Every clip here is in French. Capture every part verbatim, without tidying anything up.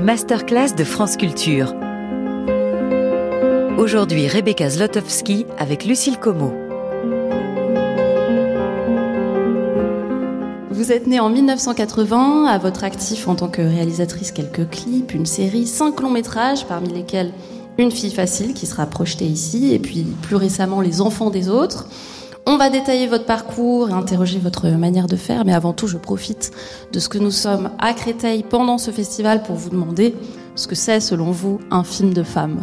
masterclass de France Culture. Aujourd'hui, Rebecca Zlotowski avec Lucille Como. Vous êtes née en dix-neuf cent quatre-vingts, à votre actif en tant que réalisatrice quelques clips, une série, cinq longs métrages, parmi lesquels Une fille facile qui sera projetée ici, et puis plus récemment Les enfants des autres. On va détailler votre parcours et interroger votre manière de faire, mais avant tout, je profite de ce que nous sommes à Créteil pendant ce festival pour vous demander ce que c'est, selon vous, un film de femme.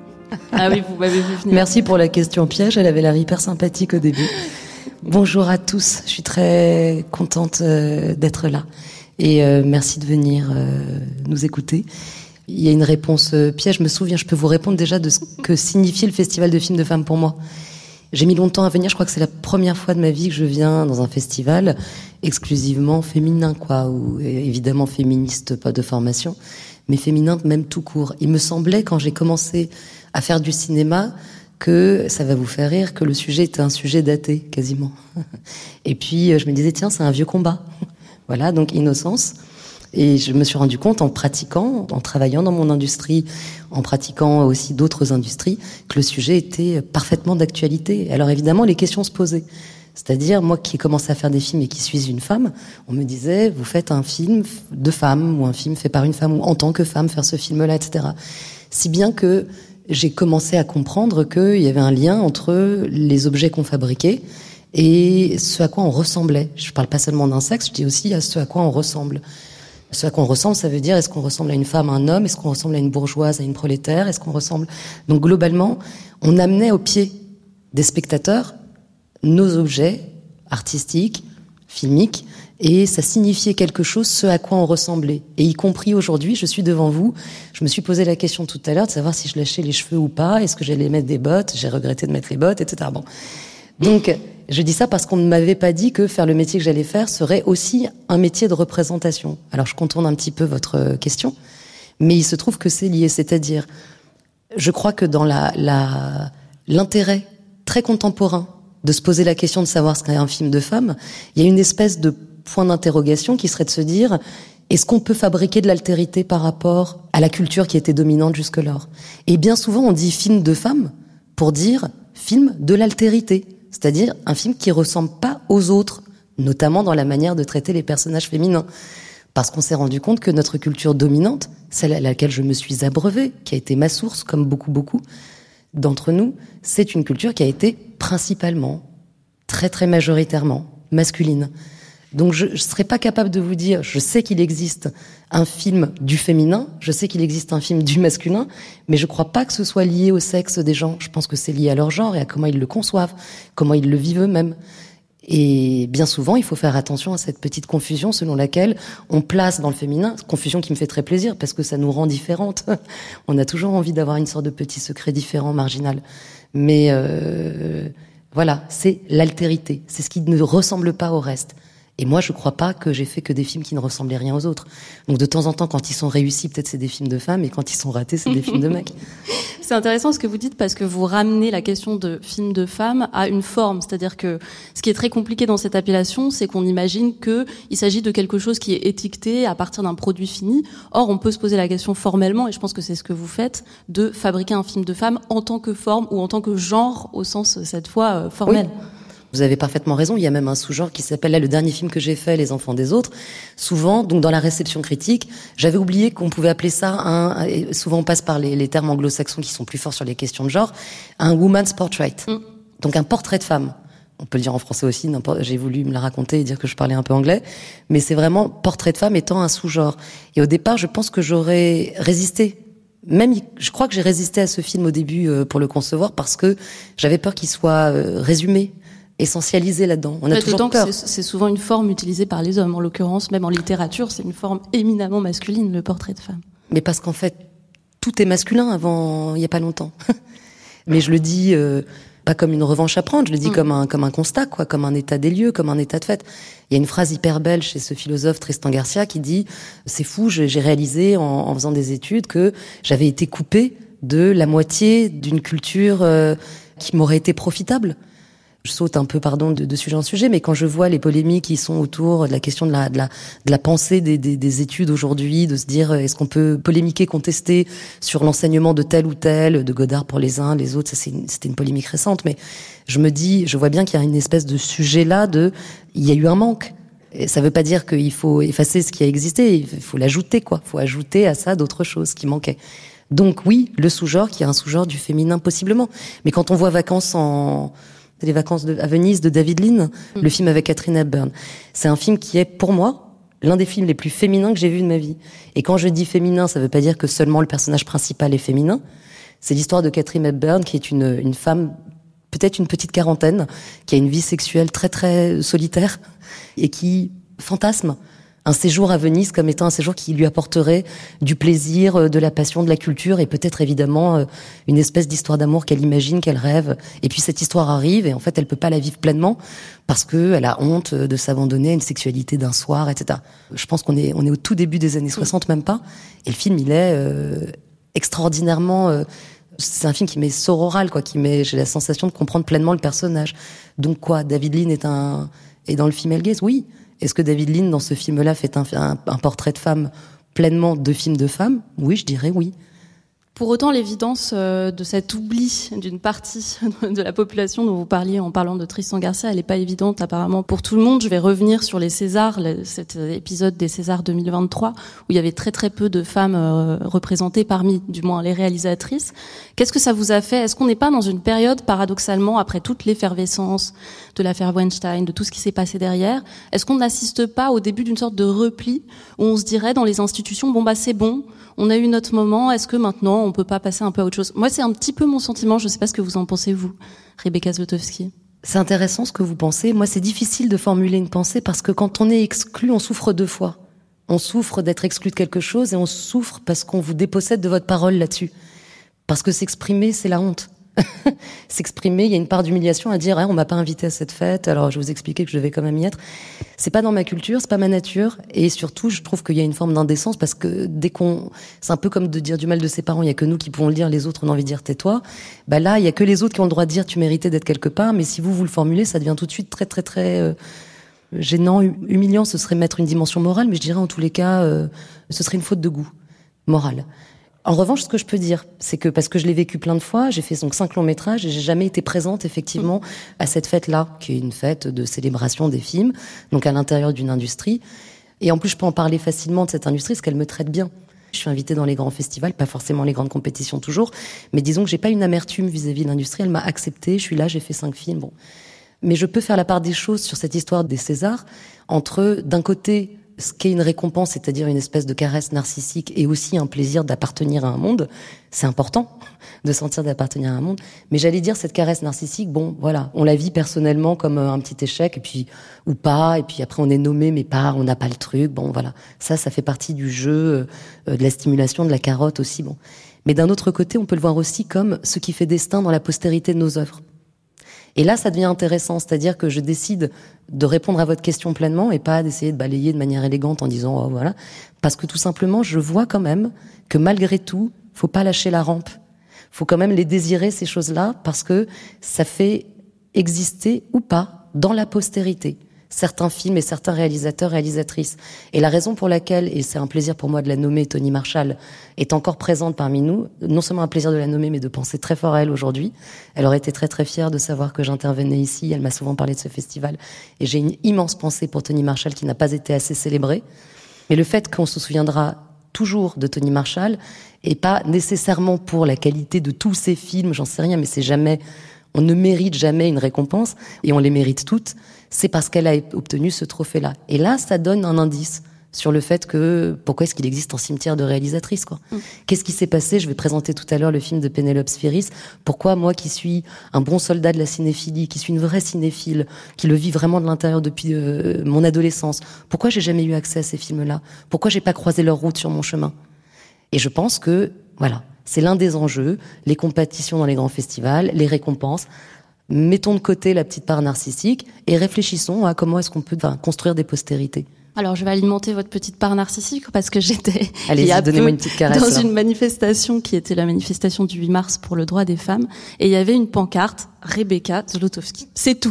Ah oui, vous m'avez vu venir. Merci pour la question piège, elle avait l'air hyper sympathique au début. Bonjour à tous, je suis très contente euh, d'être là et euh, merci de venir euh, nous écouter. Il y a une réponse euh, piège, je me souviens, je peux vous répondre déjà de ce que signifiait le festival de films de femmes pour moi. J'ai mis longtemps à venir, je crois que c'est la première fois de ma vie que je viens dans un festival exclusivement féminin, quoi, ou évidemment féministe, pas de formation, mais féminin même tout court. Il me semblait, quand j'ai commencé à faire du cinéma, que, ça va vous faire rire, que le sujet était un sujet daté, quasiment. Et puis, je me disais, tiens, c'est un vieux combat. Voilà, donc innocence. Et je me suis rendu compte en pratiquant, en travaillant dans mon industrie, en pratiquant aussi d'autres industries, que le sujet était parfaitement d'actualité. Alors évidemment, les questions se posaient. C'est-à-dire, moi qui ai commencé à faire des films et qui suis une femme, on me disait, vous faites un film de femme, ou un film fait par une femme, ou en tant que femme, faire ce film-là, et cetera. Si bien que j'ai commencé à comprendre qu'il y avait un lien entre les objets qu'on fabriquait et ce à quoi on ressemblait. Je parle pas seulement d'un sexe, je dis aussi à ce à quoi on ressemble. Ce à quoi on ressemble, ça veut dire, est-ce qu'on ressemble à une femme, à un homme? Est-ce qu'on ressemble à une bourgeoise, à une prolétaire? Est-ce qu'on ressemble... Donc, globalement, on amenait au pied des spectateurs nos objets artistiques, filmiques, et ça signifiait quelque chose, ce à quoi on ressemblait. Et y compris aujourd'hui, je suis devant vous, je me suis posé la question tout à l'heure de savoir si je lâchais les cheveux ou pas, est-ce que j'allais mettre des bottes, j'ai regretté de mettre les bottes, et cetera. Bon. Donc, je dis ça parce qu'on ne m'avait pas dit que faire le métier que j'allais faire serait aussi un métier de représentation. Alors, je contourne un petit peu votre question, mais il se trouve que c'est lié. C'est-à-dire, je crois que dans la, la, l'intérêt très contemporain de se poser la question de savoir ce qu'est un film de femme, il y a une espèce de point d'interrogation qui serait de se dire, est-ce qu'on peut fabriquer de l'altérité par rapport à la culture qui était dominante jusque-là? Et bien souvent, on dit film de femme pour dire film de l'altérité. C'est-à-dire un film qui ressemble pas aux autres, notamment dans la manière de traiter les personnages féminins. Parce qu'on s'est rendu compte que notre culture dominante, celle à laquelle je me suis abreuvée, qui a été ma source, comme beaucoup, beaucoup d'entre nous, c'est une culture qui a été principalement, très, très majoritairement, masculine. Donc je ne serais pas capable de vous dire, je sais qu'il existe un film du féminin, je sais qu'il existe un film du masculin, mais je ne crois pas que ce soit lié au sexe des gens. Je pense que c'est lié à leur genre et à comment ils le conçoivent, comment ils le vivent eux-mêmes. Et bien souvent, il faut faire attention à cette petite confusion selon laquelle on place dans le féminin, confusion qui me fait très plaisir parce que ça nous rend différentes. On a toujours envie d'avoir une sorte de petit secret différent, marginal. Mais euh, voilà, c'est l'altérité, c'est ce qui ne ressemble pas au reste. Et moi, je crois pas que j'ai fait que des films qui ne ressemblaient rien aux autres. Donc, de temps en temps, quand ils sont réussis, peut-être c'est des films de femmes, et quand ils sont ratés, c'est des films de mecs. C'est intéressant ce que vous dites parce que vous ramenez la question de film de femmes à une forme. C'est-à-dire que ce qui est très compliqué dans cette appellation, c'est qu'on imagine que il s'agit de quelque chose qui est étiqueté à partir d'un produit fini. Or, on peut se poser la question formellement, et je pense que c'est ce que vous faites, de fabriquer un film de femme en tant que forme ou en tant que genre, au sens, cette fois, euh, formel. Oui. Vous avez parfaitement raison, il y a même un sous-genre qui s'appelle, là, le dernier film que j'ai fait, Les enfants des autres. Souvent, donc dans la réception critique, j'avais oublié qu'on pouvait appeler ça un, et souvent on passe par les, les termes anglo-saxons qui sont plus forts sur les questions de genre, un woman's portrait. Mm. Donc un portrait de femme. On peut le dire en français aussi, j'ai voulu me la raconter et dire que je parlais un peu anglais, mais c'est vraiment portrait de femme étant un sous-genre. Et au départ, je pense que j'aurais résisté. Même, je crois que j'ai résisté à ce film au début euh, pour le concevoir parce que j'avais peur qu'il soit euh, résumé, essentialisé là-dedans. On a toujours peur. C'est, c'est souvent une forme utilisée par les hommes. En l'occurrence, même en littérature, c'est une forme éminemment masculine, le portrait de femme. Mais parce qu'en fait, tout est masculin avant, il y a pas longtemps. Mais je le dis euh, pas comme une revanche à prendre, je le dis mmh. comme un comme un constat, quoi, comme un état des lieux, comme un état de fait. Il y a une phrase hyper belle chez ce philosophe Tristan Garcia qui dit « C'est fou, j'ai réalisé en, en faisant des études que j'avais été coupé de la moitié d'une culture euh, qui m'aurait été profitable. » je saute un peu, pardon, de, de sujet en sujet, mais quand je vois les polémiques qui sont autour de la question de la, de la, de la pensée des, des, des études aujourd'hui, de se dire est-ce qu'on peut polémiquer, contester sur l'enseignement de tel ou tel, de Godard pour les uns, les autres, ça c'est une, c'était une polémique récente, mais je me dis, je vois bien qu'il y a une espèce de sujet là de, il y a eu un manque. Et ça veut pas dire qu'il faut effacer ce qui a existé, il faut l'ajouter, quoi. Il faut ajouter à ça d'autres choses qui manquaient. Donc oui, le sous-genre qui est un sous-genre du féminin possiblement. Mais quand on voit Vacances en, les Vacances de, à Venise de David Lean, mmh. le film avec Katharine Hepburn, c'est un film qui est pour moi l'un des films les plus féminins que j'ai vu de ma vie. Et quand je dis féminin, ça veut pas dire que seulement le personnage principal est féminin. C'est l'histoire de Katharine Hepburn qui est une, une femme, peut-être une petite quarantaine, qui a une vie sexuelle très très solitaire et qui fantasme un séjour à Venise comme étant un séjour qui lui apporterait du plaisir, de la passion, de la culture et peut-être évidemment une espèce d'histoire d'amour qu'elle imagine, qu'elle rêve. Et puis cette histoire arrive et en fait elle peut pas la vivre pleinement parce que elle a honte de s'abandonner à une sexualité d'un soir, et cetera. Je pense qu'on est on est au tout début des années soixante, même pas. Et le film il est euh, extraordinairement euh, c'est un film qui m'est sororal, quoi, qui m'est, j'ai la sensation de comprendre pleinement le personnage. Donc quoi, David Lean est un est dans le female gaze, oui. Est-ce que David Lean, dans ce film-là, fait un, un, un portrait de femme pleinement de film de femme ? Oui, je dirais oui. Pour autant, l'évidence euh, de cet oubli d'une partie de la population dont vous parliez en parlant de Tristan Garcia, elle n'est pas évidente apparemment pour tout le monde. Je vais revenir sur les Césars, le, cet épisode des Césars deux mille vingt-trois, où il y avait très très peu de femmes euh, représentées parmi, du moins, les réalisatrices. Qu'est-ce que ça vous a fait ? Est-ce qu'on n'est pas dans une période, paradoxalement, après toute l'effervescence de l'affaire Weinstein, de tout ce qui s'est passé derrière, est-ce qu'on n'assiste pas au début d'une sorte de repli où on se dirait dans les institutions, bon bah c'est bon, on a eu notre moment, est-ce que maintenant on peut pas passer un peu à autre chose ? Moi c'est un petit peu mon sentiment, je sais pas ce que vous en pensez vous, Rebecca Zlotowski. C'est intéressant ce que vous pensez. Moi c'est difficile de formuler une pensée parce que quand on est exclu, on souffre deux fois. On souffre d'être exclu de quelque chose et on souffre parce qu'on vous dépossède de votre parole là-dessus. Parce que s'exprimer, c'est la honte. S'exprimer, il y a une part d'humiliation à dire ah, on m'a pas invité à cette fête, alors je vais vous expliquer que je vais quand même y être. C'est pas dans ma culture, c'est pas ma nature, et surtout je trouve qu'il y a une forme d'indécence parce que dès qu'on, c'est un peu comme de dire du mal de ses parents, il y a que nous qui pouvons le dire, les autres on a envie de dire tais-toi. Bah là, il y a que les autres qui ont le droit de dire tu méritais d'être quelque part, mais si vous vous le formulez, ça devient tout de suite très très très euh, gênant, humiliant. Ce serait mettre une dimension morale, mais je dirais en tous les cas, euh, ce serait une faute de goût moral. En revanche, ce que je peux dire, c'est que parce que je l'ai vécu plein de fois, j'ai fait donc cinq longs métrages et j'ai jamais été présente effectivement à cette fête-là, qui est une fête de célébration des films, donc à l'intérieur d'une industrie. Et en plus, je peux en parler facilement de cette industrie parce qu'elle me traite bien. Je suis invitée dans les grands festivals, pas forcément les grandes compétitions toujours, mais disons que j'ai pas une amertume vis-à-vis de l'industrie. Elle m'a acceptée, je suis là, j'ai fait cinq films. Bon, mais je peux faire la part des choses sur cette histoire des Césars entre d'un côté ce qu'est une récompense, c'est-à-dire une espèce de caresse narcissique et aussi un plaisir d'appartenir à un monde. C'est important de sentir d'appartenir à un monde. Mais j'allais dire, cette caresse narcissique, bon, voilà, on la vit personnellement comme un petit échec, et puis, ou pas, et puis après on est nommé, mais pas, on n'a pas le truc, bon, voilà. Ça, ça fait partie du jeu, euh, de la stimulation, de la carotte aussi, bon. Mais d'un autre côté, on peut le voir aussi comme ce qui fait destin dans la postérité de nos œuvres. Et là, ça devient intéressant, c'est-à-dire que je décide de répondre à votre question pleinement et pas d'essayer de balayer de manière élégante en disant oh voilà, parce que tout simplement, je vois quand même que malgré tout, faut pas lâcher la rampe. Faut quand même les désirer ces choses-là parce que ça fait exister ou pas dans la postérité certains films et certains réalisateurs, réalisatrices. Et la raison pour laquelle, et c'est un plaisir pour moi de la nommer, Toni Marshall est encore présente parmi nous, non seulement un plaisir de la nommer, mais de penser très fort à elle aujourd'hui. Elle aurait été très très fière de savoir que j'intervenais ici, elle m'a souvent parlé de ce festival, et j'ai une immense pensée pour Toni Marshall qui n'a pas été assez célébrée. Mais le fait qu'on se souviendra toujours de Toni Marshall, et pas nécessairement pour la qualité de tous ses films, j'en sais rien, mais c'est jamais... On ne mérite jamais une récompense, et on les mérite toutes, c'est parce qu'elle a obtenu ce trophée-là. Et là, ça donne un indice sur le fait que, pourquoi est-ce qu'il existe un cimetière de réalisatrices, quoi. Mm. Qu'est-ce qui s'est passé ? Je vais présenter tout à l'heure le film de Penelope Spheeris. Pourquoi, moi, qui suis un bon soldat de la cinéphilie, qui suis une vraie cinéphile, qui le vis vraiment de l'intérieur depuis euh, mon adolescence, pourquoi j'ai jamais eu accès à ces films-là ? Pourquoi j'ai pas croisé leur route sur mon chemin ? Et je pense que, voilà, c'est l'un des enjeux, les compétitions dans les grands festivals, les récompenses. Mettons de côté la petite part narcissique et réfléchissons à comment est-ce qu'on peut enfin, construire des postérités. Alors, je vais alimenter votre petite part narcissique parce que j'étais Allez-y, il y a donnez-moi peu une petite caresse, dans là. une manifestation qui était la manifestation du huit mars pour le droit des femmes, et il y avait une pancarte Rebecca Zlotowski. C'est tout.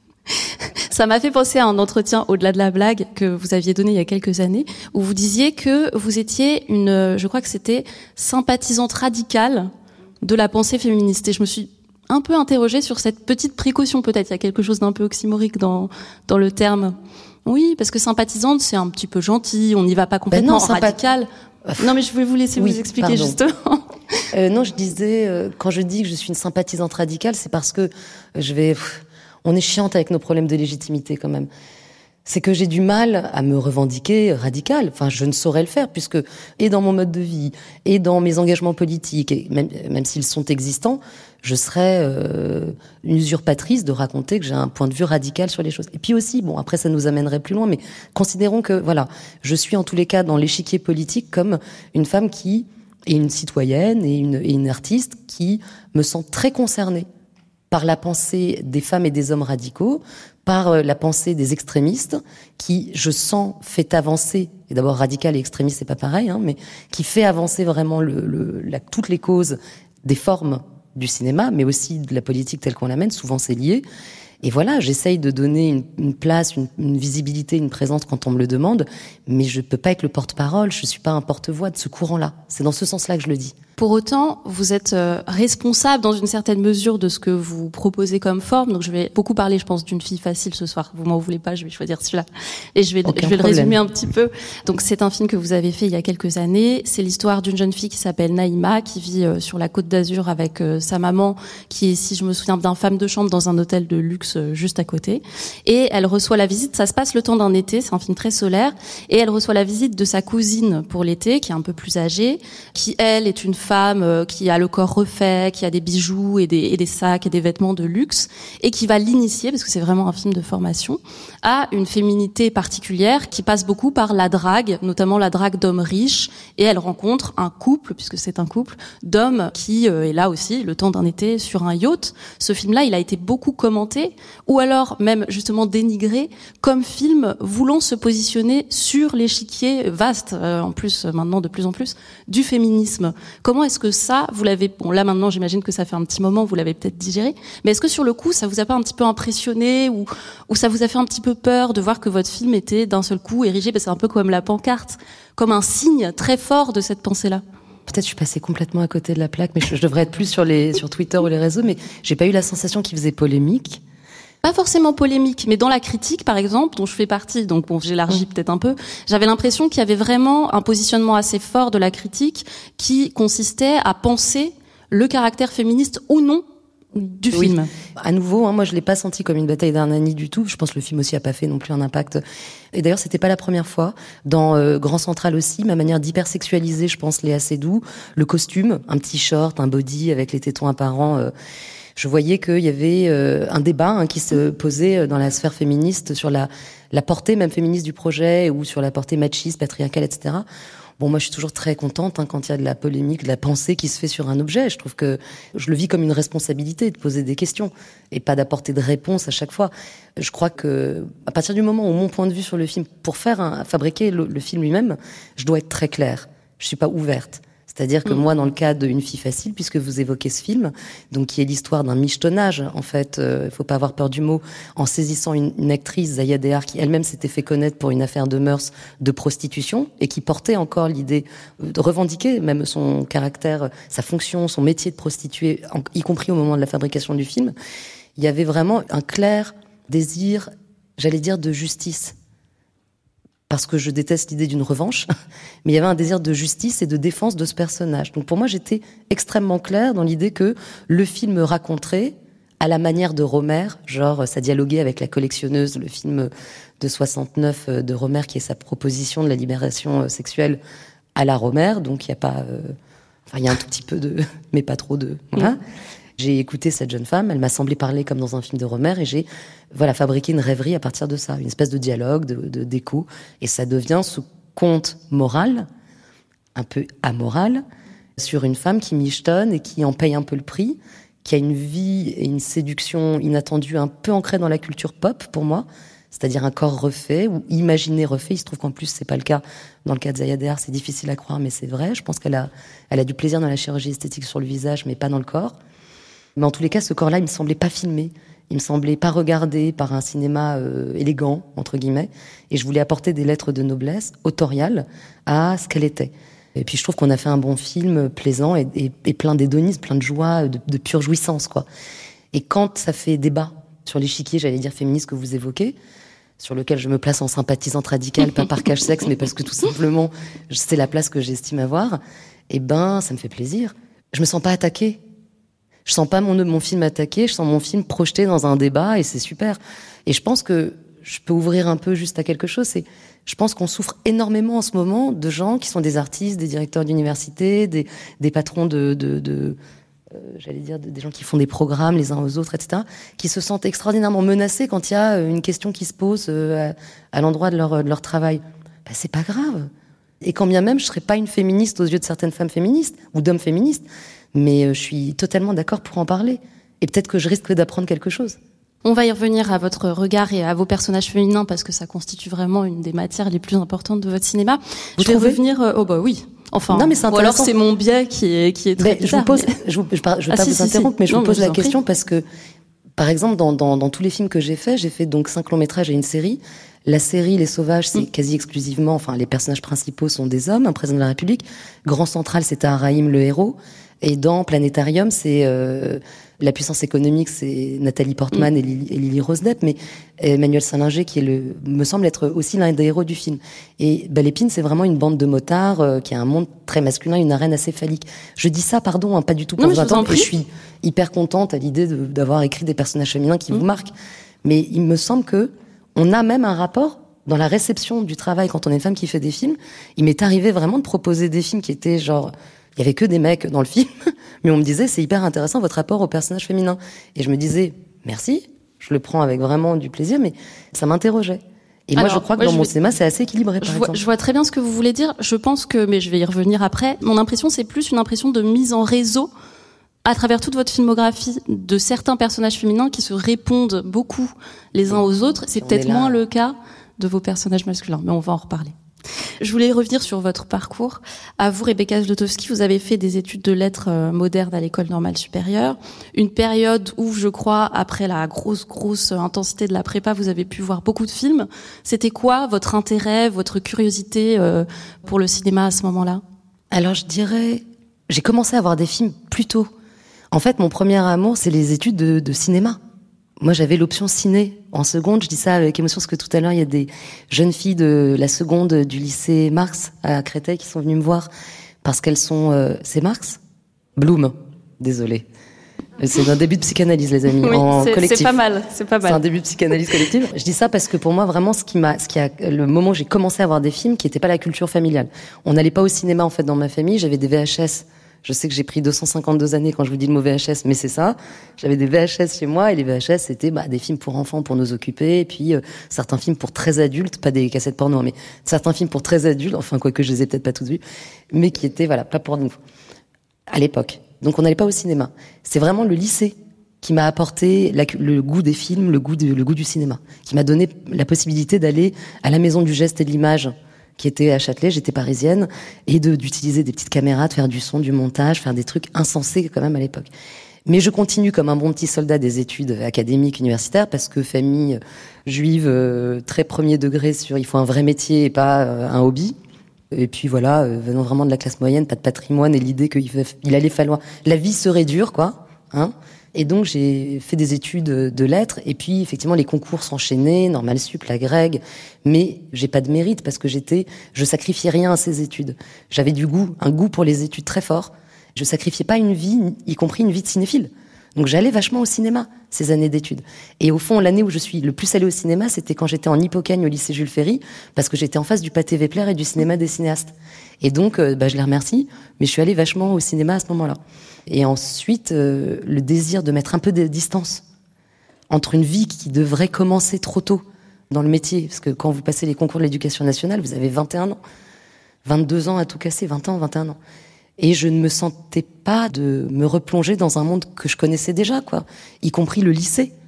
Ça m'a fait penser à un entretien au-delà de la blague que vous aviez donné il y a quelques années, où vous disiez que vous étiez une, je crois que c'était sympathisante radicale de la pensée féministe. Et je me suis un peu interrogée sur cette petite précaution, peut-être. Il y a quelque chose d'un peu oxymorique dans dans le terme. Oui, parce que sympathisante, c'est un petit peu gentil, on n'y va pas complètement ben non, radical. Sympa... Non, mais je vais vous laisser oui, vous expliquer pardon. justement. Euh, non, je disais, euh, quand je dis que je suis une sympathisante radicale, c'est parce que je vais... Pff, on est chiante avec nos problèmes de légitimité quand même. C'est que j'ai du mal à me revendiquer radicale. Enfin, je ne saurais le faire puisque, et dans mon mode de vie, et dans mes engagements politiques, et même, même s'ils sont existants, je serais euh, une usurpatrice de raconter que j'ai un point de vue radical sur les choses. Et puis aussi, bon, après ça nous amènerait plus loin, mais considérons que, voilà, je suis en tous les cas dans l'échiquier politique comme une femme qui est une citoyenne et une, et une artiste qui me sent très concernée par la pensée des femmes et des hommes radicaux, par la pensée des extrémistes, qui, je sens, fait avancer, et d'abord radical et extrémiste, c'est pas pareil, hein, mais qui fait avancer vraiment le, le, la, toutes les causes des formes du cinéma, mais aussi de la politique telle qu'on l'amène, souvent c'est lié. Et voilà, j'essaye de donner une, une place, une, une visibilité, une présence quand on me le demande, mais je peux pas être le porte-parole, je suis pas un porte-voix de ce courant-là. C'est dans ce sens-là que je le dis. Pour autant, vous êtes euh, responsable dans une certaine mesure de ce que vous proposez comme forme. Donc, je vais beaucoup parler, je pense, d'une fille facile ce soir. Vous m'en voulez pas, je vais choisir celui-là. Et je vais, je vais le résumer un petit peu. Donc, c'est un film que vous avez fait il y a quelques années. C'est l'histoire d'une jeune fille qui s'appelle Naïma, qui vit euh, sur la Côte d'Azur avec euh, sa maman, qui est, si je me souviens, d'un femme de chambre dans un hôtel de luxe euh, juste à côté. Et elle reçoit la visite. Ça se passe le temps d'un été. C'est un film très solaire. Et elle reçoit la visite de sa cousine pour l'été, qui est un peu plus âgée, qui elle est une femme qui a le corps refait, qui a des bijoux et des, et des sacs et des vêtements de luxe, et qui va l'initier, parce que c'est vraiment un film de formation, à une féminité particulière qui passe beaucoup par la drague, notamment la drague d'hommes riches, et elle rencontre un couple, puisque c'est un couple, d'hommes qui euh, est là aussi, le temps d'un été, sur un yacht. Ce film-là, il a été beaucoup commenté, ou alors même justement dénigré, comme film voulant se positionner sur l'échiquier vaste, euh, en plus maintenant de plus en plus, du féminisme. Comment est-ce que ça, vous l'avez, bon là maintenant j'imagine que ça fait un petit moment, vous l'avez peut-être digéré, mais est-ce que sur le coup ça vous a pas un petit peu impressionné ou, ou ça vous a fait un petit peu peur de voir que votre film était d'un seul coup érigé, parce que c'est un peu comme la pancarte, comme un signe très fort de cette pensée-là? Peut-être je suis passée complètement à côté de la plaque, mais je, je devrais être plus sur les sur Twitter ou les réseaux, mais j'ai pas eu la sensation qu'il faisait polémique. Pas forcément polémique, mais dans la critique, par exemple, dont je fais partie, donc bon, j'élargis peut-être un peu, j'avais l'impression qu'il y avait vraiment un positionnement assez fort de la critique qui consistait à penser le caractère féministe ou non du oui. film. À nouveau, hein, moi je l'ai pas senti comme une bataille d'Hernani du tout. Je pense que le film aussi a pas fait non plus un impact. Et d'ailleurs, c'était pas la première fois. Dans euh, Grand Central aussi, ma manière d'hypersexualiser, je pense, Léa Seydoux, le costume, un petit short, un body avec les tétons apparents. Euh, je voyais qu'il y avait euh, un débat hein, qui se posait dans la sphère féministe sur la, la portée même féministe du projet ou sur la portée machiste, patriarcale, et cetera. Bon, moi, je suis toujours très contente hein, quand il y a de la polémique, de la pensée qui se fait sur un objet. Je trouve que je le vis comme une responsabilité de poser des questions et pas d'apporter de réponses à chaque fois. Je crois que à partir du moment où mon point de vue sur le film, pour faire un, fabriquer le, le film lui-même, je dois être très claire. Je suis pas ouverte. C'est-à-dire que mmh. moi, dans le cas d'Une fille facile, puisque vous évoquez ce film, donc qui est l'histoire d'un michetonnage, en fait, il euh, faut pas avoir peur du mot, en saisissant une, une actrice, Zaya Dehar, qui elle-même s'était fait connaître pour une affaire de mœurs de prostitution, et qui portait encore l'idée de revendiquer même son caractère, sa fonction, son métier de prostituée, en, y compris au moment de la fabrication du film. Il y avait vraiment un clair désir, j'allais dire, de justice. Parce que je déteste l'idée d'une revanche, mais il y avait un désir de justice et de défense de ce personnage. Donc pour moi, j'étais extrêmement claire dans l'idée que le film raconterait, à la manière de Rohmer, genre ça dialoguait avec La collectionneuse, le film de soixante-neuf de Rohmer, qui est sa proposition de la libération sexuelle à la Rohmer, donc il y a pas... Euh... Enfin, il y a un tout petit peu de... mais pas trop de... Voilà. Mmh. J'ai écouté cette jeune femme, elle m'a semblé parler comme dans un film de Rohmer, et j'ai voilà fabriqué une rêverie à partir de ça, une espèce de dialogue, de, de d'écho, et ça devient ce conte moral, un peu amoral, sur une femme qui michetonne et qui en paye un peu le prix, qui a une vie et une séduction inattendue un peu ancrée dans la culture pop pour moi. c'est-à-dire un corps refait ou imaginé refait. Il se trouve qu'en plus, c'est pas le cas. Dans le cas de Zaya Dehar, c'est difficile à croire, mais c'est vrai. Je pense qu'elle a, elle a du plaisir dans la chirurgie esthétique sur le visage, mais pas dans le corps. Mais en tous les cas, ce corps-là, il me semblait pas filmé. Il me semblait pas regardé par un cinéma euh, élégant, entre guillemets. Et je voulais apporter des lettres de noblesse autoriales à ce qu'elle était. Et puis je trouve qu'on a fait un bon film, plaisant et, et, et plein d'hédonisme, plein de joie, de, de pure jouissance, quoi. Et quand ça fait débat sur l'échiquier, j'allais dire féministe que vous évoquez, sur lequel je me place en sympathisante radicale, pas par cache-sexe, mais parce que tout simplement, c'est la place que j'estime avoir, eh ben, ça me fait plaisir. Je me sens pas attaquée. Je sens pas mon, mon film attaqué, je sens mon film projeté dans un débat, et c'est super. Et je pense que je peux ouvrir un peu juste à quelque chose, c'est, je pense qu'on souffre énormément en ce moment de gens qui sont des artistes, des directeurs d'université, des, des patrons de, de, de euh, j'allais dire, des gens qui font des programmes les uns aux autres, et cetera, qui se sentent extraordinairement menacés quand il y a une question qui se pose à, à l'endroit de leur, de leur travail. Ben, c'est pas grave. Et quand bien même, je serais pas une féministe aux yeux de certaines femmes féministes, ou d'hommes féministes, mais je suis totalement d'accord pour en parler. Et peut-être que je risque d'apprendre quelque chose. On va y revenir à votre regard et à vos personnages féminins parce que ça constitue vraiment une des matières les plus importantes de votre cinéma. Vous je vais trouvez revenir. Euh, oh bah oui. Enfin. Non mais c'est ou alors c'est mon biais qui est qui est très. Mais je vous pose. Mais... Je, vous, je, je, je veux ah, pas si, vous si, interrompre, si. mais je non, vous pose la question prie. Parce que, par exemple, dans, dans, dans tous les films que j'ai faits, j'ai fait donc cinq longs métrages et une série. La série Les Sauvages, c'est mmh. quasi exclusivement. Enfin, les personnages principaux sont des hommes, un président de la République. Grand Central, c'est Rahim le héros. Et dans Planétarium, c'est euh, la puissance économique, c'est Nathalie Portman mmh. et, Lily, et Lily Rose Depp, mais Emmanuel Salinger, qui est le, me semble être aussi l'un des héros du film. Et Belle Épine, c'est vraiment une bande de motards euh, qui a un monde très masculin, une arène assez phallique. Je dis ça, pardon, hein, pas du tout pour non, vous attendre, et je suis hyper contente à l'idée de, d'avoir écrit des personnages féminins qui mmh. vous marquent. Mais il me semble que on a même un rapport dans la réception du travail quand on est une femme qui fait des films. Il m'est arrivé vraiment de proposer des films qui étaient genre... Il y avait que des mecs dans le film, mais on me disait, c'est hyper intéressant votre rapport au personnage féminin. Et je me disais, merci, je le prends avec vraiment du plaisir, mais ça m'interrogeait. Et Alors, moi, je crois que ouais, dans mon vais... cinéma, c'est assez équilibré, par je exemple. Vois, je vois très bien ce que vous voulez dire. Je pense que, mais je vais y revenir après, mon impression, c'est plus une impression de mise en réseau à travers toute votre filmographie de certains personnages féminins qui se répondent beaucoup les uns aux autres. C'est peut-être moins le cas de vos personnages masculins, mais on va en reparler. Je voulais revenir sur votre parcours. À vous, Rebecca Zlotowski, vous avez fait des études de lettres modernes à l'École normale supérieure. Une période où, je crois, après la grosse, grosse intensité de la prépa, vous avez pu voir beaucoup de films. C'était quoi votre intérêt, votre curiosité pour le cinéma à ce moment-là ? Alors, je dirais, j'ai commencé à voir des films plus tôt. En fait, mon premier amour, c'est les études de, de cinéma. Moi, j'avais l'option ciné en seconde. Je dis ça avec émotion parce que tout à l'heure, il y a des jeunes filles de la seconde du lycée Marx à Créteil qui sont venues me voir parce qu'elles sont... Euh, c'est Marx ? Bloom. Désolée. C'est un début de psychanalyse, les amis, oui, en c'est, collectif. c'est pas mal, c'est pas mal. C'est un début de psychanalyse collective. Je dis ça parce que pour moi, vraiment, ce qui m'a, ce qui a, le moment où j'ai commencé à voir des films qui n'étaient pas la culture familiale. On n'allait pas au cinéma, en fait, dans ma famille. J'avais des V H S. Je sais que j'ai pris deux cent cinquante-deux années quand je vous dis le mot V H S, mais c'est ça. J'avais des V H S chez moi et les V H S, c'était bah, des films pour enfants, pour nous occuper, et puis euh, certains films pour très adultes, pas des cassettes porno, mais certains films pour très adultes, enfin quoique je les ai peut-être pas tous vus, mais qui étaient voilà pas pour nous à l'époque. Donc on n'allait pas au cinéma. C'est vraiment le lycée qui m'a apporté la, le goût des films, le goût, de, le goût du cinéma, qui m'a donné la possibilité d'aller à la Maison du Geste et de l'Image, qui était à Châtelet, j'étais parisienne, et de, d'utiliser des petites caméras, de faire du son, du montage, faire des trucs insensés quand même à l'époque. Mais je continue comme un bon petit soldat des études académiques, universitaires, parce que famille juive, euh, très premier degré sur il faut un vrai métier et pas euh, un hobby. Et puis voilà, euh, venant vraiment de la classe moyenne, pas de patrimoine et l'idée qu'il il allait falloir... La vie serait dure, quoi, hein. Et donc, j'ai fait des études de lettres, et puis, effectivement, les concours s'enchaînaient, Normal Sup, la Greg, mais j'ai pas de mérite, parce que j'étais, je sacrifiais rien à ces études. J'avais du goût, un goût pour les études très fort. Je sacrifiais pas une vie, y compris une vie de cinéphile. Donc, j'allais vachement au cinéma, ces années d'études. Et au fond, l'année où je suis le plus allée au cinéma, c'était quand j'étais en Hippocagne au lycée Jules Ferry, parce que j'étais en face du Pathé Vepler et du cinéma des cinéastes. Et donc, euh, bah, je les remercie, mais je suis allée vachement au cinéma à ce moment-là. Et ensuite, euh, le désir de mettre un peu de distance entre une vie qui devrait commencer trop tôt dans le métier. Parce que quand vous passez les concours de l'éducation nationale, vous avez vingt et un ans. vingt-deux ans à tout casser, vingt ans, vingt et un ans. Et je ne me sentais pas de me replonger dans un monde que je connaissais déjà, quoi. Y compris le lycée.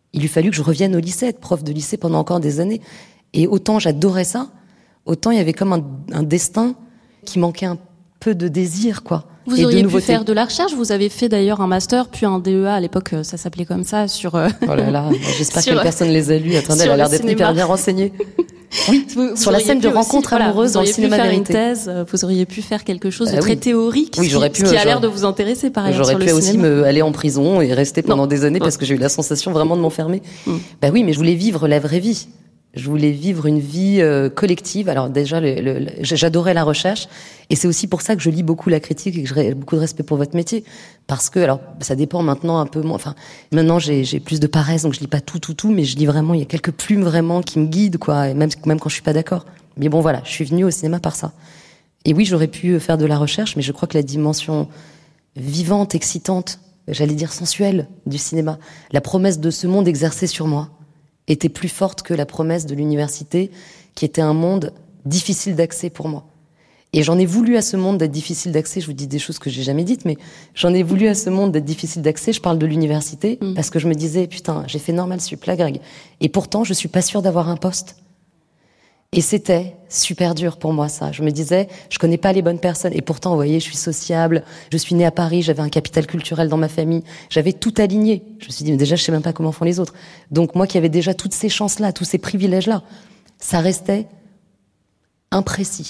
Il lui fallu que je revienne au lycée, être prof de lycée pendant encore des années. Et autant j'adorais ça, autant il y avait comme un, un destin qui manquait un peu de désir, quoi. Vous et auriez de pu faire de la recherche. Vous avez fait d'ailleurs un master, puis un D E A. À l'époque, ça s'appelait comme ça, sur... Euh... Oh là là, j'espère sur... que personne ne les a lus. Attendez, elle a l'air d'être hyper bien renseignée. Oui, vous, sur la scène de rencontre aussi, amoureuse voilà, dans le cinéma vérité. Vous auriez pu faire une thèse, vous auriez pu faire quelque chose de euh, très oui. théorique, oui, j'aurais qui, pu, qui a genre, l'air de vous intéresser par ailleurs j'aurais sur le pu aussi cinéma. me aller en prison et rester pendant non. des années non. parce que j'ai eu la sensation vraiment de m'enfermer. Mm. Bah oui, mais je voulais vivre la vraie vie. Je voulais vivre une vie euh, collective. Alors déjà, le, le, le, j'adorais la recherche, et c'est aussi pour ça que je lis beaucoup la critique et que j'ai beaucoup de respect pour votre métier, parce que alors ça dépend maintenant un peu moins. Enfin, maintenant j'ai, j'ai plus de paresse, donc je lis pas tout, tout, tout, mais je lis vraiment. Il y a quelques plumes vraiment qui me guident, quoi, et même même quand je suis pas d'accord. Mais bon, voilà, je suis venue au cinéma par ça. Et oui, j'aurais pu faire de la recherche, mais je crois que la dimension vivante, excitante, j'allais dire sensuelle du cinéma, la promesse de ce monde exercé sur moi, était plus forte que la promesse de l'université, qui était un monde difficile d'accès pour moi. Et j'en ai voulu à ce monde d'être difficile d'accès, je vous dis des choses que j'ai jamais dites, mais j'en ai voulu à ce monde d'être difficile d'accès, je parle de l'université, mmh. parce que je me disais, putain, j'ai fait normal sup, la Greg, et pourtant je suis pas sûre d'avoir un poste. Et c'était super dur pour moi, ça. Je me disais, je connais pas les bonnes personnes. Et pourtant, vous voyez, je suis sociable. Je suis née à Paris. J'avais un capital culturel dans ma famille. J'avais tout aligné. Je me suis dit, mais déjà, je sais même pas comment font les autres. Donc, moi qui avais déjà toutes ces chances-là, tous ces privilèges-là, ça restait imprécis.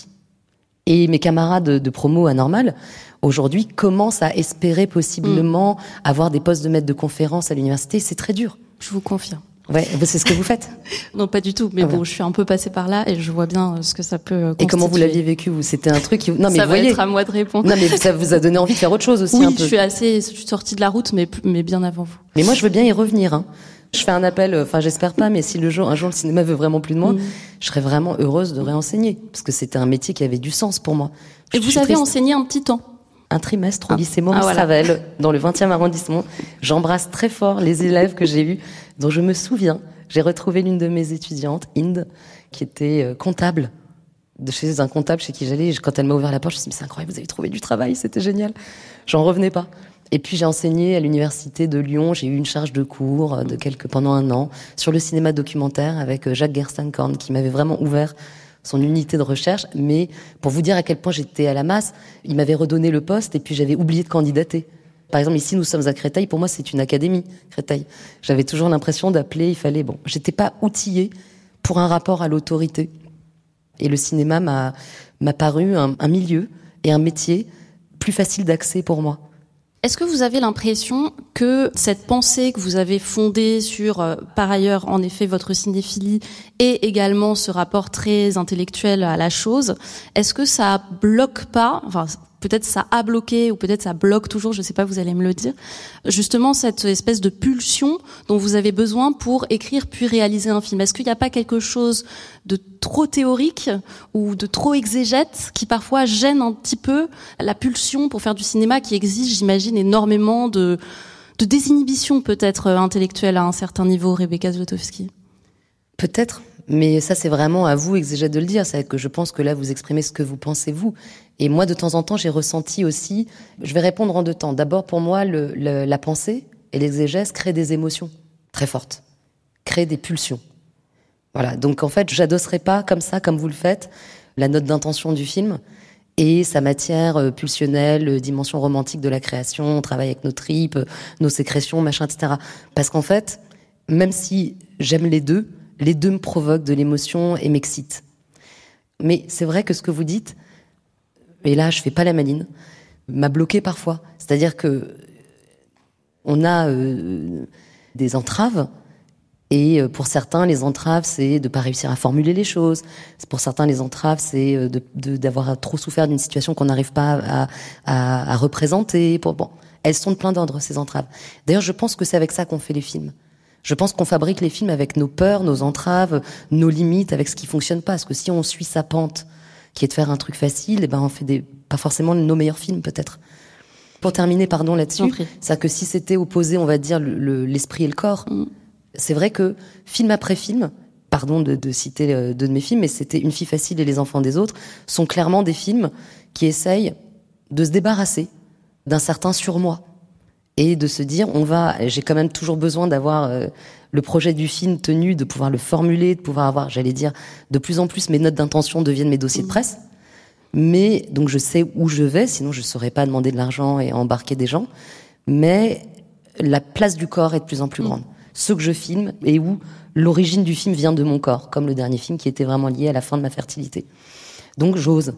Et mes camarades de, de promo à Normal, aujourd'hui, commencent à espérer possiblement mmh. avoir des postes de maître de conférence à l'université. C'est très dur. Je vous confirme. Ouais, c'est ce que vous faites? Non, pas du tout. Mais ah bon, ouais. je suis un peu passée par là et je vois bien ce que ça peut constituer. Et comment vous l'aviez vécu, vous? C'était un truc qui... Non, mais ça vous va voyez... être à moi de répondre. Non, mais ça vous a donné envie de faire autre chose aussi, oui, un peu. je suis assez, je suis sortie de la route, mais, mais bien avant vous. Mais moi, je veux bien y revenir, hein. Je fais un appel, enfin, j'espère pas, mais si le jour, un jour le cinéma veut vraiment plus de moi, mmh. je serais vraiment heureuse de réenseigner. Parce que c'était un métier qui avait du sens pour moi. Et je vous avez triste. enseigné un petit temps? Un trimestre au ah. lycée Maurice ah, voilà. Ravel, dans le vingtième arrondissement. J'embrasse très fort les élèves que j'ai eus, dont je me souviens. J'ai retrouvé l'une de mes étudiantes, Inde, qui était euh, comptable, de chez un comptable chez qui j'allais. Quand elle m'a ouvert la porte, je me suis dit, mais c'est incroyable, vous avez trouvé du travail, c'était génial. J'en revenais pas. Et puis j'ai enseigné à l'université de Lyon. J'ai eu une charge de cours de quelques, pendant un an sur le cinéma documentaire avec Jacques Gerstenkorn, qui m'avait vraiment ouvert son unité de recherche. Mais pour vous dire à quel point j'étais à la masse, il m'avait redonné le poste et puis j'avais oublié de candidater. Par exemple, ici, nous sommes à Créteil. Pour moi, c'est une académie, Créteil. J'avais toujours l'impression d'appeler, il fallait... Bon, j'étais pas outillée pour un rapport à l'autorité. Et le cinéma m'a, m'a paru un, un milieu et un métier plus facile d'accès pour moi. Est-ce que vous avez l'impression que cette pensée que vous avez fondée sur, euh, par ailleurs, en effet, votre cinéphilie et également ce rapport très intellectuel à la chose, est-ce que ça bloque pas, enfin, peut-être ça a bloqué ou peut-être ça bloque toujours, je sais pas, vous allez me le dire, justement cette espèce de pulsion dont vous avez besoin pour écrire puis réaliser un film? Est-ce qu'il n'y a pas quelque chose de trop théorique ou de trop exégète qui parfois gêne un petit peu la pulsion pour faire du cinéma, qui exige, j'imagine, énormément de, de désinhibition peut-être intellectuelle à un certain niveau, Rebecca Zlotowski? Peut-être, mais ça c'est vraiment à vous, exégète, de le dire. C'est que je pense que là vous exprimez ce que vous pensez vous. Et moi de temps en temps j'ai ressenti aussi, je vais répondre en deux temps. D'abord pour moi le, le, la pensée et l'exégèse créent des émotions très fortes, créent des pulsions. Voilà, donc en fait j'adosserai pas comme ça, comme vous le faites, la note d'intention du film et sa matière pulsionnelle, dimension romantique de la création, on travaille avec nos tripes, nos sécrétions, machin, et cetera. Parce qu'en fait, même si j'aime les deux, les deux me provoquent de l'émotion et m'excitent. Mais c'est vrai que ce que vous dites, et là je fais pas la maline, m'a bloqué parfois. C'est-à-dire que on a euh, des entraves, et pour certains les entraves c'est de pas réussir à formuler les choses. Pour certains les entraves c'est de, de, d'avoir trop souffert d'une situation qu'on n'arrive pas à, à, à représenter. Pour, bon, elles sont de plein d'ordre ces entraves. D'ailleurs je pense que c'est avec ça qu'on fait les films. Je pense qu'on fabrique les films avec nos peurs, nos entraves, nos limites, avec ce qui fonctionne pas. Parce que si on suit sa pente, qui est de faire un truc facile, eh ben on fait des, pas forcément nos meilleurs films, peut-être. Pour terminer, pardon, là-dessus, c'est que si c'était opposé, on va dire, le, le, l'esprit et le corps, mm. c'est vrai que film après film, pardon de, de citer deux de mes films, mais c'était Une fille facile et Les enfants des autres, sont clairement des films qui essayent de se débarrasser d'un certain surmoi. et de se dire, on va, j'ai quand même toujours besoin d'avoir euh, le projet du film tenu, de pouvoir le formuler, de pouvoir avoir, j'allais dire, de plus en plus mes notes d'intention deviennent mes dossiers de presse. Mais, donc je sais où je vais, sinon je ne saurais pas demander de l'argent et embarquer des gens. Mais la place du corps est de plus en plus grande. Mmh. Ce que je filme et où l'origine du film vient de mon corps, comme le dernier film qui était vraiment lié à la fin de ma fertilité. Donc j'ose,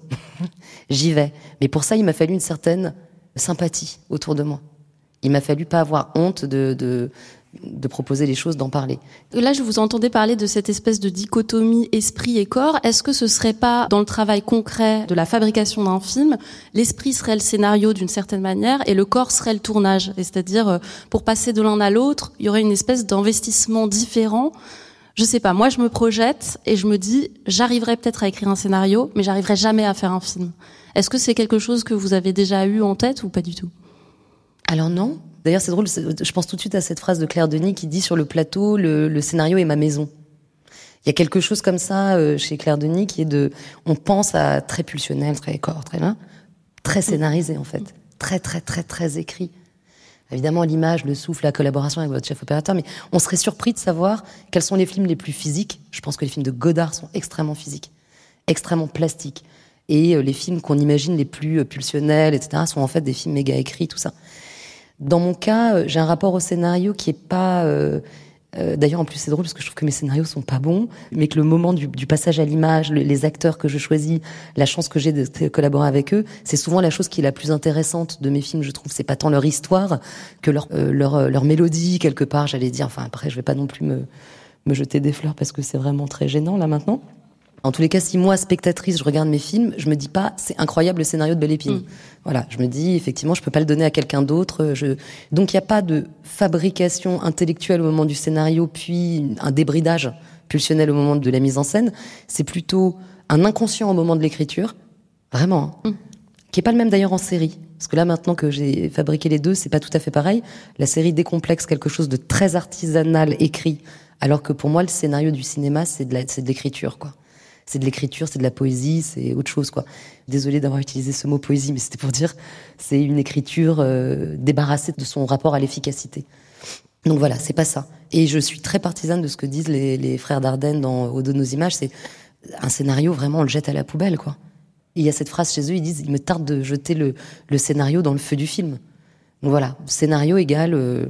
j'y vais. Mais pour ça, il m'a fallu une certaine sympathie autour de moi. Il m'a fallu pas avoir honte de, de, de proposer les choses, d'en parler. Là, je vous entendais parler de cette espèce de dichotomie esprit et corps. Est-ce que ce serait pas, dans le travail concret de la fabrication d'un film, l'esprit serait le scénario d'une certaine manière et le corps serait le tournage? Et c'est-à-dire, pour passer de l'un à l'autre, il y aurait une espèce d'investissement différent. Je sais pas, moi je me projette et je me dis, j'arriverai peut-être à écrire un scénario, mais j'arriverai jamais à faire un film. Est-ce que c'est quelque chose que vous avez déjà eu en tête ou pas du tout? Alors non. D'ailleurs, c'est drôle, c'est, je pense tout de suite à cette phrase de Claire Denis qui dit sur le plateau, le, le scénario est ma maison. Il y a quelque chose comme ça euh, chez Claire Denis qui est de, on pense à très pulsionnel, très corps, très là, très scénarisé en fait, très très très très écrit. Évidemment, l'image, le souffle, la collaboration avec votre chef opérateur, mais on serait surpris de savoir quels sont les films les plus physiques. Je pense que les films de Godard sont extrêmement physiques, extrêmement plastiques. Et euh, les films qu'on imagine les plus euh, pulsionnels, et cetera, sont en fait des films méga écrits, tout ça. Dans mon cas, euh, j'ai un rapport au scénario qui est pas... Euh, euh, d'ailleurs, en plus, c'est drôle parce que je trouve que mes scénarios sont pas bons, mais que le moment du, du passage à l'image, le, les acteurs que je choisis, la chance que j'ai de, de collaborer avec eux, c'est souvent la chose qui est la plus intéressante de mes films, je trouve. C'est pas tant leur histoire que leur, euh, leur, leur mélodie, quelque part, j'allais dire. Enfin, après, je vais pas non plus me, me jeter des fleurs parce que c'est vraiment très gênant, là, maintenant. En tous les cas, si moi, spectatrice, je regarde mes films, je me dis pas, c'est incroyable le scénario de Belle Épine. Mmh. Voilà, je me dis, effectivement, je peux pas le donner à quelqu'un d'autre. Je... Donc, il n'y a pas de fabrication intellectuelle au moment du scénario, puis un débridage pulsionnel au moment de la mise en scène. C'est plutôt un inconscient au moment de l'écriture, vraiment, hein, mmh. qui est pas le même d'ailleurs en série. Parce que là, maintenant que j'ai fabriqué les deux, c'est pas tout à fait pareil. La série décomplexe quelque chose de très artisanal, écrit, alors que pour moi, le scénario du cinéma, c'est de la... c'est de l'écriture, quoi. C'est de l'écriture, c'est de la poésie, c'est autre chose, quoi. Désolée d'avoir utilisé ce mot poésie, mais c'était pour dire, c'est une écriture euh, débarrassée de son rapport à l'efficacité. Donc voilà, c'est pas ça. Et je suis très partisane de ce que disent les, les frères Dardenne dans Au dos de nos images, c'est un scénario, vraiment, on le jette à la poubelle, quoi. Et il y a cette phrase chez eux, ils disent, il me tarde de jeter le, le scénario dans le feu du film. Donc voilà, scénario égale... Euh,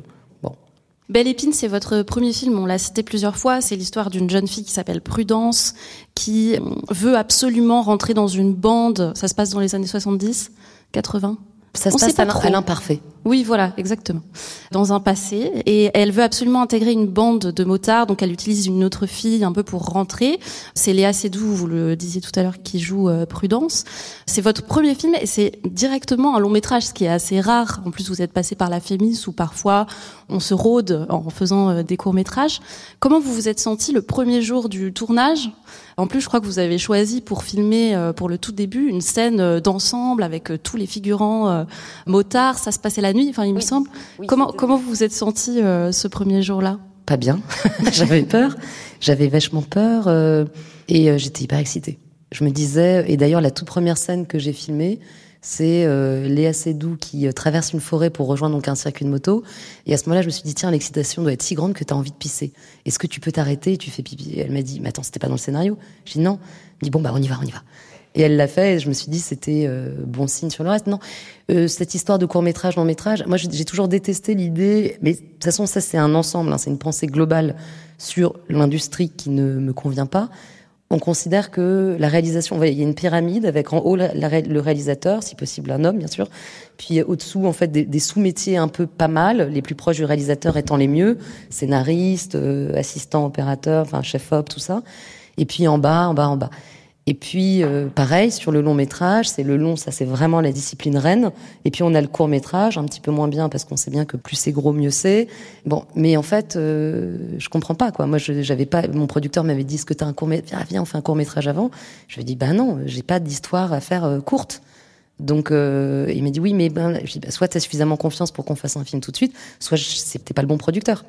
Belle Épine, c'est votre premier film, on l'a cité plusieurs fois, c'est l'histoire d'une jeune fille qui s'appelle Prudence, qui veut absolument rentrer dans une bande, ça se passe dans les années soixante-dix, quatre-vingts. Ça se on passe à, à l'imparfait. Oui, voilà, exactement. Dans un passé. Et elle veut absolument intégrer une bande de motards, donc elle utilise une autre fille un peu pour rentrer. C'est Léa Seydoux, vous le disiez tout à l'heure, qui joue euh, Prudence. C'est votre premier film et c'est directement un long métrage, ce qui est assez rare. En plus, vous êtes passé par la Fémis où parfois on se rôde en faisant euh, des courts-métrages. Comment vous vous êtes senti le premier jour du tournage ? En plus, je crois que vous avez choisi pour filmer, euh, pour le tout début, une scène euh, d'ensemble avec euh, tous les figurants euh, motards. Ça se passait la nuit, enfin, il oui. me semble. Oui, comment, comment vous vous êtes senti euh, ce premier jour-là ? Pas bien. J'avais peur. J'avais vachement peur euh, et euh, j'étais hyper excitée. Je me disais, et d'ailleurs, la toute première scène que j'ai filmée, c'est euh, Léa Seydoux qui euh, traverse une forêt pour rejoindre donc un circuit de moto. Et à ce moment-là, je me suis dit, tiens, l'excitation doit être si grande que tu as envie de pisser. Est-ce que tu peux t'arrêter et tu fais pipi ? Et elle m'a dit, mais attends, c'était pas dans le scénario ? J'ai dit non. Elle dit, bon, bah, on y va, on y va. Et elle l'a fait et je me suis dit, c'était euh, bon signe sur le reste. Non, euh, cette histoire de court-métrage, long-métrage, moi, j'ai toujours détesté l'idée, mais de toute façon, ça, c'est un ensemble, hein, c'est une pensée globale sur l'industrie qui ne me convient pas. On considère que la réalisation, il y a une pyramide avec en haut la, la, le réalisateur, si possible un homme bien sûr, puis au-dessous en fait des, des sous-métiers un peu pas mal, les plus proches du réalisateur étant les mieux, scénariste, euh, assistant opérateur, enfin chef op, tout ça, et puis en bas, en bas, en bas. Et puis euh, pareil sur le long métrage, c'est le long, ça c'est vraiment la discipline reine. Et puis on a le court métrage, un petit peu moins bien parce qu'on sait bien que plus c'est gros mieux c'est. Bon, mais en fait, euh, je comprends pas quoi. Moi, je, j'avais pas. Mon producteur m'avait dit, est-ce que t'as un court métrage ? Viens, viens, on fait un court métrage avant. Je lui ai dit, bah non, j'ai pas d'histoire à faire euh, courte. Donc euh, il m'a dit oui, mais ben, je dis, bah, soit t'as suffisamment confiance pour qu'on fasse un film tout de suite, soit je, c'est, t'es pas le bon producteur.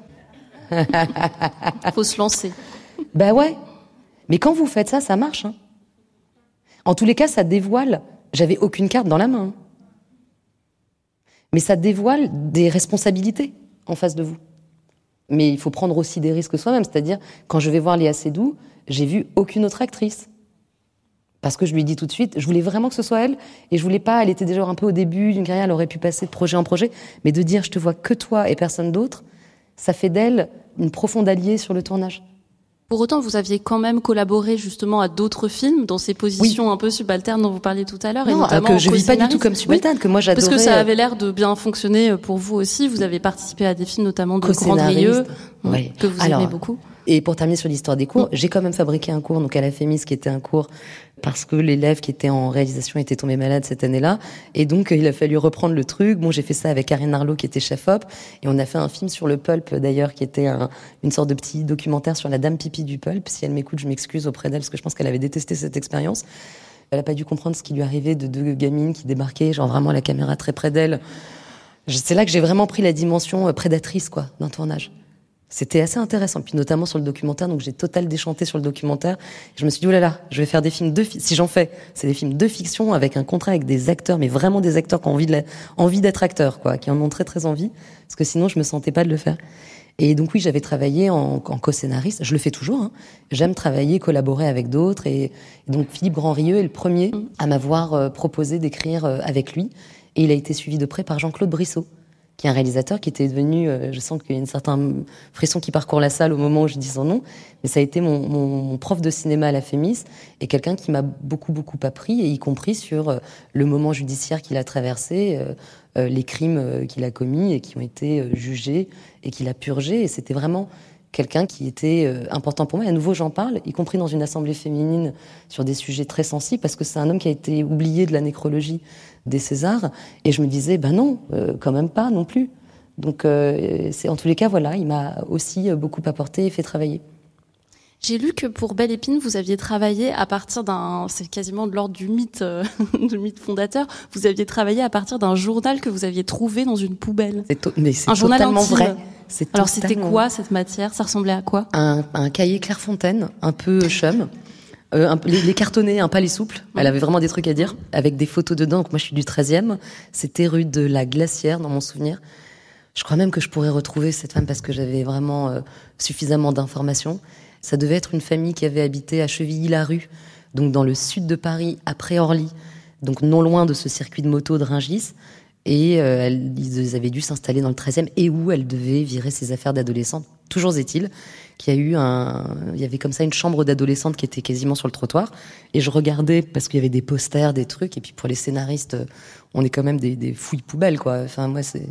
Faut se lancer. Bah ouais. Mais quand vous faites ça, ça marche. Hein. En tous les cas, ça dévoile. J'avais aucune carte dans la main. Mais ça dévoile des responsabilités en face de vous. Mais il faut prendre aussi des risques soi-même. C'est-à-dire, quand je vais voir Léa Seydoux, j'ai vu aucune autre actrice. Parce que je lui ai dit tout de suite, je voulais vraiment que ce soit elle, et je voulais pas, elle était déjà un peu au début d'une carrière, elle aurait pu passer de projet en projet, mais de dire je te vois que toi et personne d'autre, ça fait d'elle une profonde alliée sur le tournage. Pour autant, vous aviez quand même collaboré justement à d'autres films dans ces positions oui. un peu subalternes dont vous parliez tout à l'heure, non, et notamment que je vis pas du tout comme subalterne, oui. que moi j'adorais. Parce que ça avait l'air de bien fonctionner pour vous aussi. Vous avez participé à des films notamment de Grandrieux, oui. que vous Alors, aimez beaucoup. Et pour terminer sur l'histoire des cours, oui. j'ai quand même fabriqué un cours donc à la Fémis qui était un cours parce que l'élève qui était en réalisation était tombé malade cette année-là, et donc il a fallu reprendre le truc. Bon, j'ai fait ça avec Karine Arlot qui était chef op, et on a fait un film sur le pulp d'ailleurs qui était un, une sorte de petit documentaire sur la dame pipi du pulp. Si elle m'écoute, je m'excuse auprès d'elle parce que je pense qu'elle avait détesté cette expérience. Elle a pas dû comprendre ce qui lui arrivait de deux gamines qui débarquaient, genre vraiment la caméra très près d'elle. C'est là que j'ai vraiment pris la dimension prédatrice quoi d'un tournage. C'était assez intéressant, puis notamment sur le documentaire, donc j'ai total déchanté sur le documentaire. Je me suis dit, oh là là, je vais faire des films de fi- si j'en fais, c'est des films de fiction avec un contrat avec des acteurs, mais vraiment des acteurs qui ont envie, de la, envie d'être acteurs, quoi, qui en ont très très envie, parce que sinon je me sentais pas de le faire. Et donc oui, j'avais travaillé en, en co-scénariste, je le fais toujours, hein. J'aime travailler, collaborer avec d'autres, et, et donc Philippe Grandrieux est le premier à m'avoir euh, proposé d'écrire euh, avec lui, et il a été suivi de près par Jean-Claude Brissot, qui est un réalisateur qui était devenu, euh, je sens qu'il y a une certaine frisson qui parcourt la salle au moment où je dis son nom, mais ça a été mon, mon, mon prof de cinéma à la Fémis, et quelqu'un qui m'a beaucoup, beaucoup appris, et y compris sur euh, le moment judiciaire qu'il a traversé, euh, euh, les crimes euh, qu'il a commis et qui ont été euh, jugés et qu'il a purgés, et c'était vraiment quelqu'un qui était euh, important pour moi. Et à nouveau, j'en parle, y compris dans une assemblée féminine, sur des sujets très sensibles, parce que c'est un homme qui a été oublié de la nécrologie des Césars, et je me disais, ben non, euh, quand même pas non plus. Donc, euh, c'est, en tous les cas, voilà, il m'a aussi beaucoup apporté et fait travailler. J'ai lu que pour Belle Épine, vous aviez travaillé à partir d'un, c'est quasiment de l'ordre du mythe, euh, du mythe fondateur, vous aviez travaillé à partir d'un journal que vous aviez trouvé dans une poubelle. C'est to- mais c'est un journal totalement intime. vrai. C'est Alors totalement... c'était quoi cette matière? Ça ressemblait à quoi? un, un cahier Clairefontaine, un peu chum. Euh, un, les, les cartonnés, un pas les souples. Elle avait vraiment des trucs à dire, avec des photos dedans. Donc moi, je suis du treizième. C'était rue de la Glacière, dans mon souvenir. Je crois même que je pourrais retrouver cette femme parce que j'avais vraiment euh, suffisamment d'informations. Ça devait être une famille qui avait habité à Chevilly-la-Rue, donc dans le sud de Paris, après Orly, donc non loin de ce circuit de moto de Rungis. Et euh, elle, ils avaient dû s'installer dans le treizième, et où elle devait virer ses affaires d'adolescente. Toujours est-il qu'il y a eu un, il y avait comme ça une chambre d'adolescente qui était quasiment sur le trottoir, et je regardais parce qu'il y avait des posters, des trucs, et puis pour les scénaristes, on est quand même des, des fouilles poubelles, quoi. Enfin moi c'est,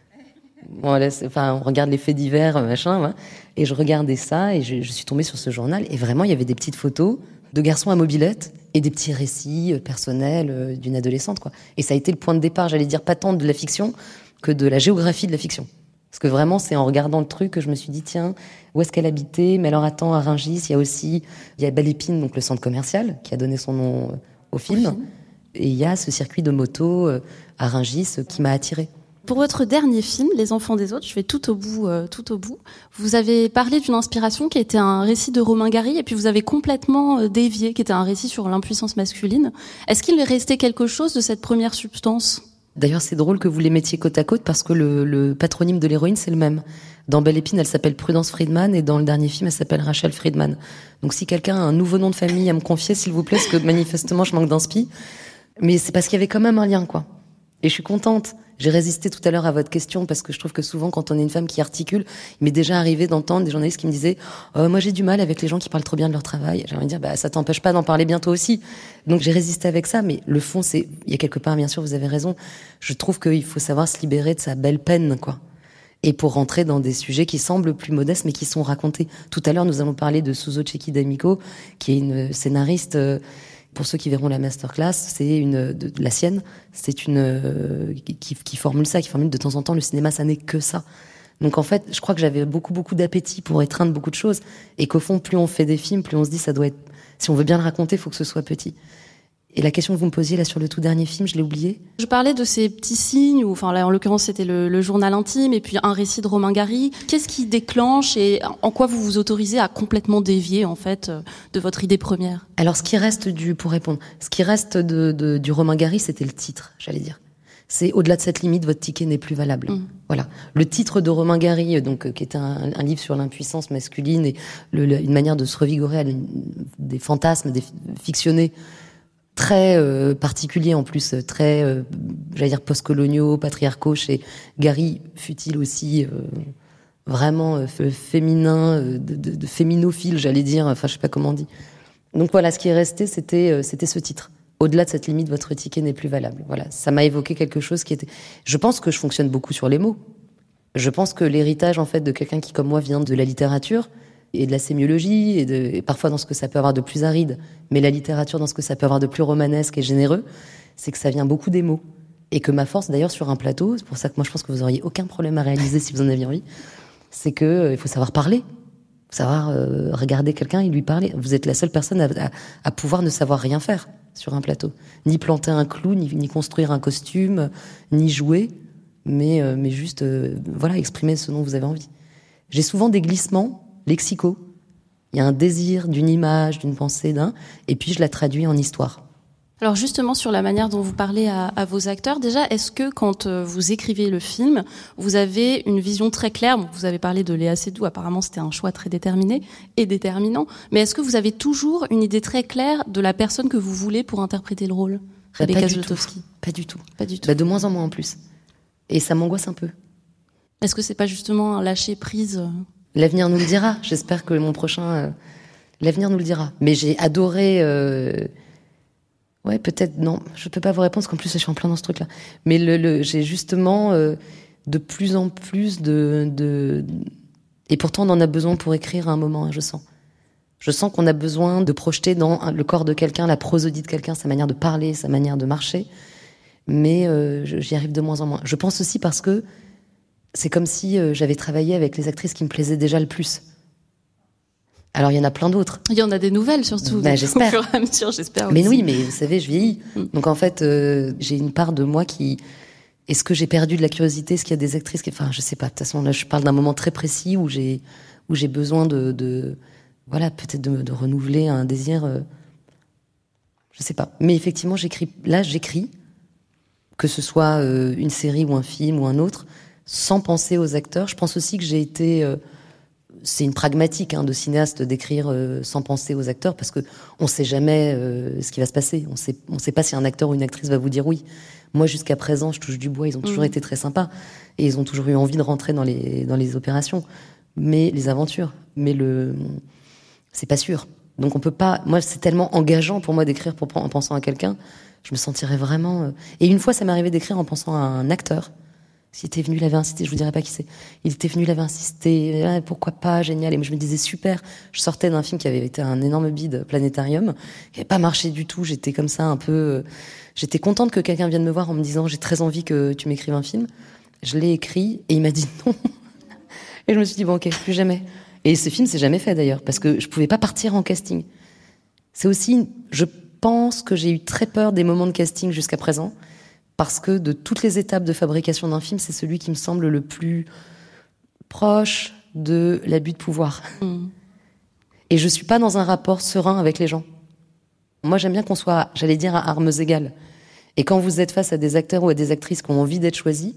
bon, là, c'est... enfin on regarde les faits divers, machin, ouais. Et je regardais ça, et je, je suis tombée sur ce journal, et vraiment il y avait des petites photos de garçons à mobilette et des petits récits personnels d'une adolescente, quoi. Et ça a été le point de départ, j'allais dire, pas tant de la fiction que de la géographie de la fiction. Parce que vraiment, c'est en regardant le truc que je me suis dit, tiens, où est-ce qu'elle habitait? Mais alors attends, à Rungis, il y a aussi, il y a Belle Épine, donc le centre commercial, qui a donné son nom au film. Au film. Et il y a ce circuit de moto à Rungis qui m'a attirée. Pour votre dernier film, Les Enfants des Autres, je vais tout au bout, euh, tout au bout. Vous avez parlé d'une inspiration qui était un récit de Romain Gary, et puis vous avez complètement euh, dévié, qui était un récit sur l'impuissance masculine. Est-ce qu'il est resté quelque chose de cette première substance? D'ailleurs, c'est drôle que vous les mettiez côte à côte parce que le, le patronyme de l'héroïne, c'est le même. Dans Belle Épine, elle s'appelle Prudence Friedman, et dans le dernier film, elle s'appelle Rachel Friedman. Donc si quelqu'un a un nouveau nom de famille à me confier, s'il vous plaît, parce que manifestement, je manque d'inspi. Mais c'est parce qu'il y avait quand même un lien, quoi. Et je suis contente. J'ai résisté tout à l'heure à votre question parce que je trouve que souvent, quand on est une femme qui articule, il m'est déjà arrivé d'entendre des journalistes qui me disaient oh, « Moi, j'ai du mal avec les gens qui parlent trop bien de leur travail. » J'ai envie de dire bah, « Ça t'empêche pas d'en parler bientôt aussi. » Donc j'ai résisté avec ça, mais le fond, c'est... Il y a quelque part, bien sûr, vous avez raison. Je trouve qu'il faut savoir se libérer de sa belle peine, quoi. Et pour rentrer dans des sujets qui semblent plus modestes, mais qui sont racontés. Tout à l'heure, nous avons parlé de Suso Cecchi D'Amico, qui est une scénariste... Euh, Pour ceux qui verront la masterclass, c'est une de, de la sienne, c'est une euh, qui, qui formule ça, qui formule de temps en temps le cinéma, ça n'est que ça. Donc en fait, je crois que j'avais beaucoup beaucoup d'appétit pour étreindre beaucoup de choses, et qu'au fond, plus on fait des films, plus on se dit ça doit être, si on veut bien le raconter, il faut que ce soit petit. Et la question que vous me posiez là sur le tout dernier film, je l'ai oublié. Je parlais de ces petits signes, où, enfin là en l'occurrence c'était le, le journal intime et puis un récit de Romain Gary. Qu'est-ce qui déclenche et en quoi vous vous autorisez à complètement dévier en fait de votre idée première? Alors ce qui reste du, pour répondre, ce qui reste de, de, du Romain Gary, c'était le titre, j'allais dire. C'est au-delà de cette limite, votre ticket n'est plus valable. Mmh. Voilà. Le titre de Romain Gary, donc, qui est un, un livre sur l'impuissance masculine et le, le, une manière de se revigorer à une, des fantasmes, des fictionnés, très euh, particuliers en plus, très, euh, j'allais dire, post-coloniaux, patriarcaux. Chez Gary, fut-il aussi... Euh, vraiment euh, féminin, euh, de, de, de féminophile, j'allais dire, enfin je sais pas comment on dit. Donc voilà, ce qui est resté, c'était, euh, c'était ce titre. Au-delà de cette limite, votre ticket n'est plus valable. Voilà, ça m'a évoqué quelque chose qui était... Je pense que je fonctionne beaucoup sur les mots. Je pense que l'héritage, en fait, de quelqu'un qui, comme moi, vient de la littérature et de la sémiologie, et, de, et parfois dans ce que ça peut avoir de plus aride, mais la littérature dans ce que ça peut avoir de plus romanesque et généreux, c'est que ça vient beaucoup des mots. Et que ma force, d'ailleurs, sur un plateau, c'est pour ça que moi je pense que vous auriez aucun problème à réaliser si vous en aviez envie, c'est que euh, il faut savoir parler, savoir euh, regarder quelqu'un et lui parler. Vous êtes la seule personne à, à, à pouvoir ne savoir rien faire sur un plateau, ni planter un clou, ni, ni construire un costume, ni jouer, mais euh, mais juste euh, voilà, exprimer ce dont vous avez envie. J'ai souvent des glissements lexicaux. Il y a un désir d'une image, d'une pensée, d'un, et puis je la traduis en histoire. Alors justement, sur la manière dont vous parlez à, à vos acteurs, déjà, est-ce que quand euh, vous écrivez le film, vous avez une vision très claire? Bon, vous avez parlé de Léa Seydoux, apparemment c'était un choix très déterminé et déterminant, mais est-ce que vous avez toujours une idée très claire de la personne que vous voulez pour interpréter le rôle? Bah, pas, du tout. pas du tout. Pas du tout. Bah, de moins en moins en plus. Et ça m'angoisse un peu. Est-ce que c'est pas justement un lâcher prise? L'avenir nous le dira. J'espère que mon prochain... Euh, l'avenir nous le dira. Mais j'ai adoré... Euh, Ouais, peut-être, non, je peux pas vous répondre, parce qu'en plus, je suis en plein dans ce truc-là. Mais le, le, j'ai justement euh, de plus en plus de, de... Et pourtant, on en a besoin pour écrire à un moment, hein, je sens. Je sens qu'on a besoin de projeter dans le corps de quelqu'un, la prosodie de quelqu'un, sa manière de parler, sa manière de marcher. Mais euh, j'y arrive de moins en moins. Je pense aussi parce que c'est comme si euh, j'avais travaillé avec les actrices qui me plaisaient déjà le plus. Alors, il y en a plein d'autres. Il y en a des nouvelles, surtout. Ben, j'espère. Au fur et à mesure, j'espère mais aussi. oui, mais vous savez, je vieillis. Mm. Donc, en fait, euh, j'ai une part de moi qui... Est-ce que j'ai perdu de la curiosité? Est-ce qu'il y a des actrices qui... Enfin, je sais pas. De toute façon, là, je parle d'un moment très précis où j'ai, où j'ai besoin de... de... Voilà, peut-être de, de renouveler un désir... Euh... Je sais pas. Mais effectivement, j'écris... Là, j'écris, que ce soit euh, une série ou un film ou un autre, sans penser aux acteurs. Je pense aussi que j'ai été... Euh... C'est une pragmatique hein, de cinéaste d'écrire euh, sans penser aux acteurs, parce que on sait jamais euh, ce qui va se passer. On sait, on sait pas si un acteur ou une actrice va vous dire oui. Moi, jusqu'à présent, je touche du bois. Ils ont toujours mmh. été très sympas et ils ont toujours eu envie de rentrer dans les dans les opérations, mais les aventures. Mais le, c'est pas sûr. Donc on peut pas. Moi, c'est tellement engageant pour moi d'écrire pour en pensant à quelqu'un. Je me sentirais vraiment. Euh... Et une fois, ça m'est arrivé d'écrire en pensant à un acteur. S'il était venu, il avait insisté, je vous dirais pas qui c'est. Il était venu, il avait insisté, ah, pourquoi pas, génial. Et moi, je me disais, super. Je sortais d'un film qui avait été un énorme bide, Planétarium, qui avait pas marché du tout. J'étais comme ça, un peu... J'étais contente que quelqu'un vienne me voir en me disant, j'ai très envie que tu m'écrives un film. Je l'ai écrit, et il m'a dit non. Et je me suis dit, bon, ok, plus jamais. Et ce film s'est jamais fait, d'ailleurs, parce que je pouvais pas partir en casting. C'est aussi... Je pense que j'ai eu très peur des moments de casting jusqu'à présent, parce que de toutes les étapes de fabrication d'un film, c'est celui qui me semble le plus proche de l'abus de pouvoir. Mmh. Et je suis pas dans un rapport serein avec les gens. Moi, j'aime bien qu'on soit, j'allais dire, à armes égales. Et quand vous êtes face à des acteurs ou à des actrices qui ont envie d'être choisis,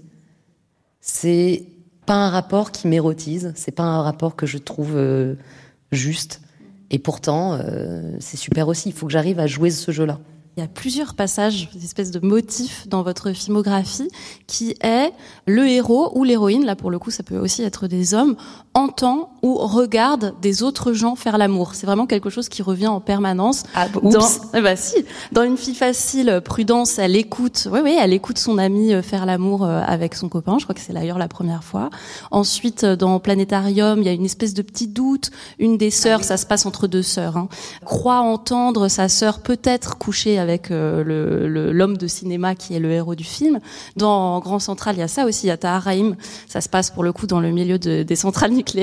c'est pas un rapport qui m'érotise, c'est pas un rapport que je trouve euh, juste. Et pourtant, euh, c'est super aussi. Il faut que j'arrive à jouer ce jeu-là. Il y a plusieurs passages, des espèces de motifs dans votre filmographie, qui est le héros ou l'héroïne, là pour le coup ça peut aussi être des hommes, entend ou regarde des autres gens faire l'amour. C'est vraiment quelque chose qui revient en permanence. Ah, dans, eh ben, si, dans Une fille facile, Prudence, elle écoute, oui, oui, elle écoute son ami faire l'amour avec son copain. Je crois que c'est d'ailleurs la première fois. Ensuite, dans Planétarium, il y a une espèce de petit doute. Une des sœurs, ça se passe entre deux sœurs, hein, croit entendre sa sœur peut-être coucher avec euh, le, le, l'homme de cinéma qui est le héros du film. Dans Grand Central, il y a ça aussi, il y a Tahar Rahim. Ça se passe pour le coup dans le milieu de, des centrales nucléaires.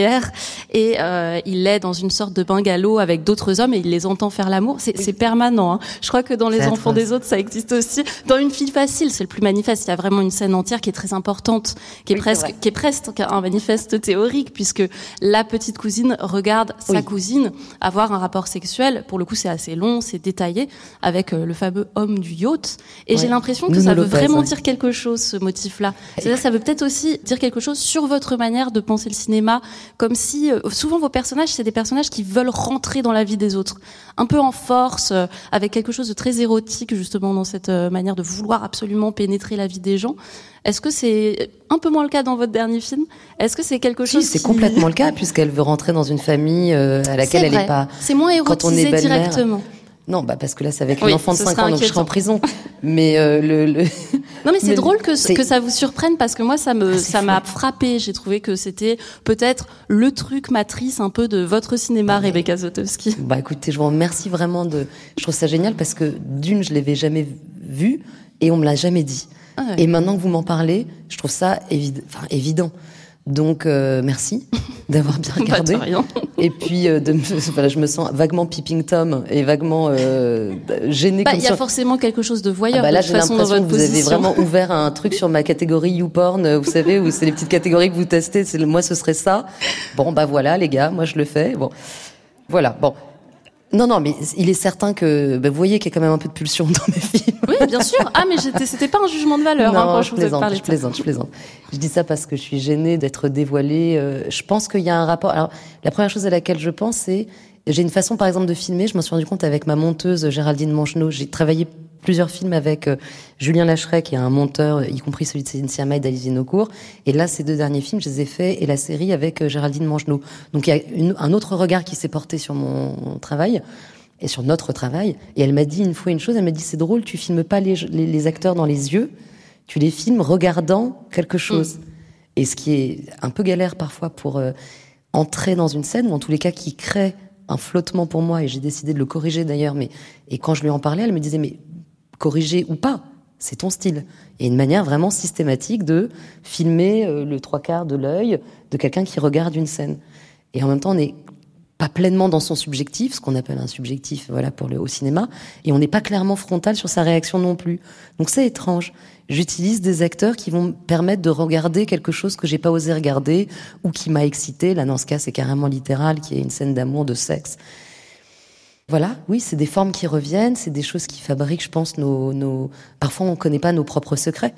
et euh, il est dans une sorte de bungalow avec d'autres hommes et il les entend faire l'amour. C'est, oui. c'est permanent. Hein. Je crois que dans Les c'est Enfants atroce. Des autres, ça existe aussi. Dans Une fille facile, c'est le plus manifeste. Il y a vraiment une scène entière qui est très importante, qui est oui, presque, qui est presque un manifeste théorique, puisque la petite cousine regarde sa oui. cousine avoir un rapport sexuel. Pour le coup, c'est assez long, c'est détaillé, avec euh, le fameux homme du yacht. Et ouais. j'ai l'impression que Nous ça veut Lopez, vraiment ouais. dire quelque chose, ce motif-là. C'est-à-dire, ça veut peut-être aussi dire quelque chose sur votre manière de penser le cinéma, comme si euh, souvent vos personnages, c'est des personnages qui veulent rentrer dans la vie des autres, un peu en force, euh, avec quelque chose de très érotique justement dans cette euh, manière de vouloir absolument pénétrer la vie des gens. Est-ce que c'est un peu moins le cas dans votre dernier film ? Est-ce que c'est quelque chose Si, c'est qui... complètement le cas, puisqu'elle veut rentrer dans une famille euh, à laquelle elle n'est pas... C'est moins érotisé directement. Non, bah parce que là, c'est avec oui, un enfant de cinq ans, inquiétant. Donc je serai en prison. Mais euh, le, le... Non, mais c'est mais drôle que c'est... que ça vous surprenne, parce que moi, ça me, ah, ça fou. m'a frappé. J'ai trouvé que c'était peut-être le truc matrice un peu de votre cinéma, ouais. Rebecca Zlotowski. Bah écoutez, je vous remercie vraiment de. Je trouve ça génial parce que d'une, je l'avais jamais vu et on me l'a jamais dit. Ah, ouais. Et maintenant que vous m'en parlez, je trouve ça évid... enfin, évident. Donc euh, merci d'avoir bien regardé. Pas de rien. Et puis euh, de me, voilà, je me sens vaguement Peeping Tom et vaguement euh, gênée bah, comme ça. Il y a forcément quelque chose de voyeur. Ah bah là, de j'ai façon l'impression dans votre que vous position. avez vraiment ouvert un truc sur ma catégorie YouPorn, vous savez, où c'est les petites catégories que vous testez. C'est le, moi, ce serait ça. Bon, bah voilà, les gars, moi je le fais. Bon, voilà. Bon. Non, non, mais il est certain que bah, vous voyez qu'il y a quand même un peu de pulsion dans mes films. Oui, bien sûr. Ah, mais j'étais, c'était pas un jugement de valeur. Non, hein, quand je, je, vous plaisante, ai je plaisante, je plaisante. Je dis ça parce que je suis gênée d'être dévoilée. Euh, je pense qu'il y a un rapport. Alors, la première chose à laquelle je pense, c'est j'ai une façon, par exemple, de filmer. Je m'en suis rendu compte avec ma monteuse Géraldine Mangenot. J'ai travaillé plusieurs films avec euh, Julien Lacheret, qui est un monteur, y compris celui de Céline Sciamma et d'Alice Vinocourt. Et là, ces deux derniers films, je les ai faits, et la série avec euh, Géraldine Mangenot. Donc, il y a une, un autre regard qui s'est porté sur mon, mon travail. Et sur notre travail. Et elle m'a dit une fois une chose, elle m'a dit, c'est drôle, tu filmes pas les, les, les acteurs dans les yeux, tu les filmes regardant quelque chose. Mmh. Et ce qui est un peu galère parfois pour euh, entrer dans une scène, ou en tous les cas qui crée un flottement pour moi, et j'ai décidé de le corriger d'ailleurs, mais et quand je lui en parlais, elle me disait, mais corriger ou pas, c'est ton style. Et une manière vraiment systématique de filmer euh, le trois quarts de l'œil de quelqu'un qui regarde une scène. Et en même temps, on est pas pleinement dans son subjectif, ce qu'on appelle un subjectif, voilà, pour le au cinéma, et on n'est pas clairement frontal sur sa réaction non plus. Donc c'est étrange. J'utilise des acteurs qui vont me permettre de regarder quelque chose que j'ai pas osé regarder ou qui m'a excité. Là, dans ce cas, c'est carrément littéral, qui est une scène d'amour, de sexe. Voilà, oui, c'est des formes qui reviennent, c'est des choses qui fabriquent, je pense, nos, nos... Parfois, on connaît pas nos propres secrets.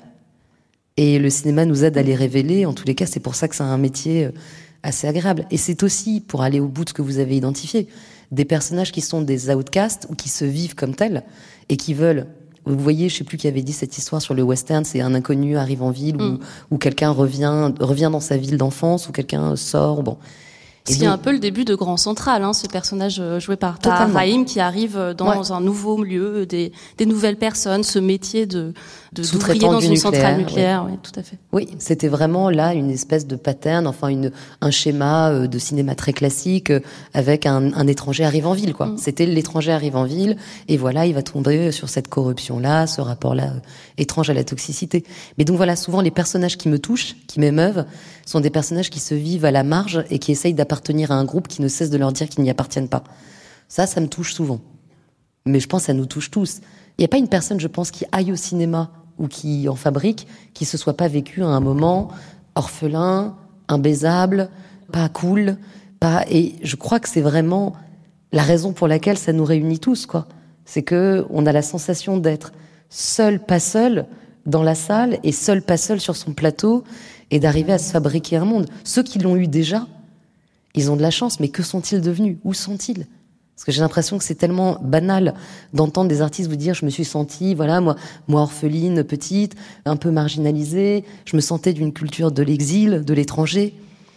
Et le cinéma nous aide à les révéler. En tous les cas, c'est pour ça que c'est un métier assez agréable. Et c'est aussi, pour aller au bout de ce que vous avez identifié, des personnages qui sont des outcasts ou qui se vivent comme tels et qui veulent... Vous voyez, je sais plus qui avait dit cette histoire sur le western, c'est un inconnu arrive en ville mm. ou, ou quelqu'un revient, revient dans sa ville d'enfance ou quelqu'un sort, bon... Ce qui est un peu le début de Grand Central, hein, ce personnage joué par Tahar Rahim qui arrive dans ouais. un nouveau milieu, des, des nouvelles personnes, ce métier de, de d'ouvrier dans une nucléaire, centrale nucléaire, ouais. Ouais, tout à fait. Oui, c'était vraiment là une espèce de pattern, enfin une, un schéma de cinéma très classique avec un, un étranger arrive en ville, quoi. Mm. C'était l'étranger arrive en ville et voilà, il va tomber sur cette corruption-là, ce rapport-là euh, étrange à la toxicité. Mais donc voilà, souvent les personnages qui me touchent, qui m'émeuvent, sont des personnages qui se vivent à la marge et qui essayent d'appartenir à un groupe qui ne cesse de leur dire qu'ils n'y appartiennent pas. Ça, ça me touche souvent. Mais je pense que ça nous touche tous. Il n'y a pas une personne, je pense, qui aille au cinéma ou qui en fabrique, qui se soit pas vécu à un moment orphelin, imbaisable, pas cool, pas... Et je crois que c'est vraiment la raison pour laquelle ça nous réunit tous, quoi. C'est que on a la sensation d'être seul, pas seul, dans la salle, et seul, pas seul sur son plateau, et d'arriver à se fabriquer un monde. Ceux qui l'ont eu déjà, ils ont de la chance, mais que sont-ils devenus ? Où sont-ils ? Parce que j'ai l'impression que c'est tellement banal d'entendre des artistes vous dire « je me suis sentie, voilà, moi, moi orpheline, petite, un peu marginalisée, je me sentais d'une culture de l'exil, de l'étranger ».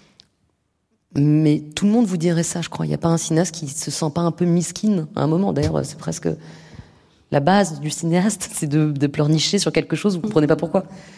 Mais tout le monde vous dirait ça, je crois. Il n'y a pas un cinéaste qui se sent pas un peu misquine à un moment. D'ailleurs, c'est presque la base du cinéaste, c'est de, de pleurnicher sur quelque chose, vous ne comprenez pas pourquoi.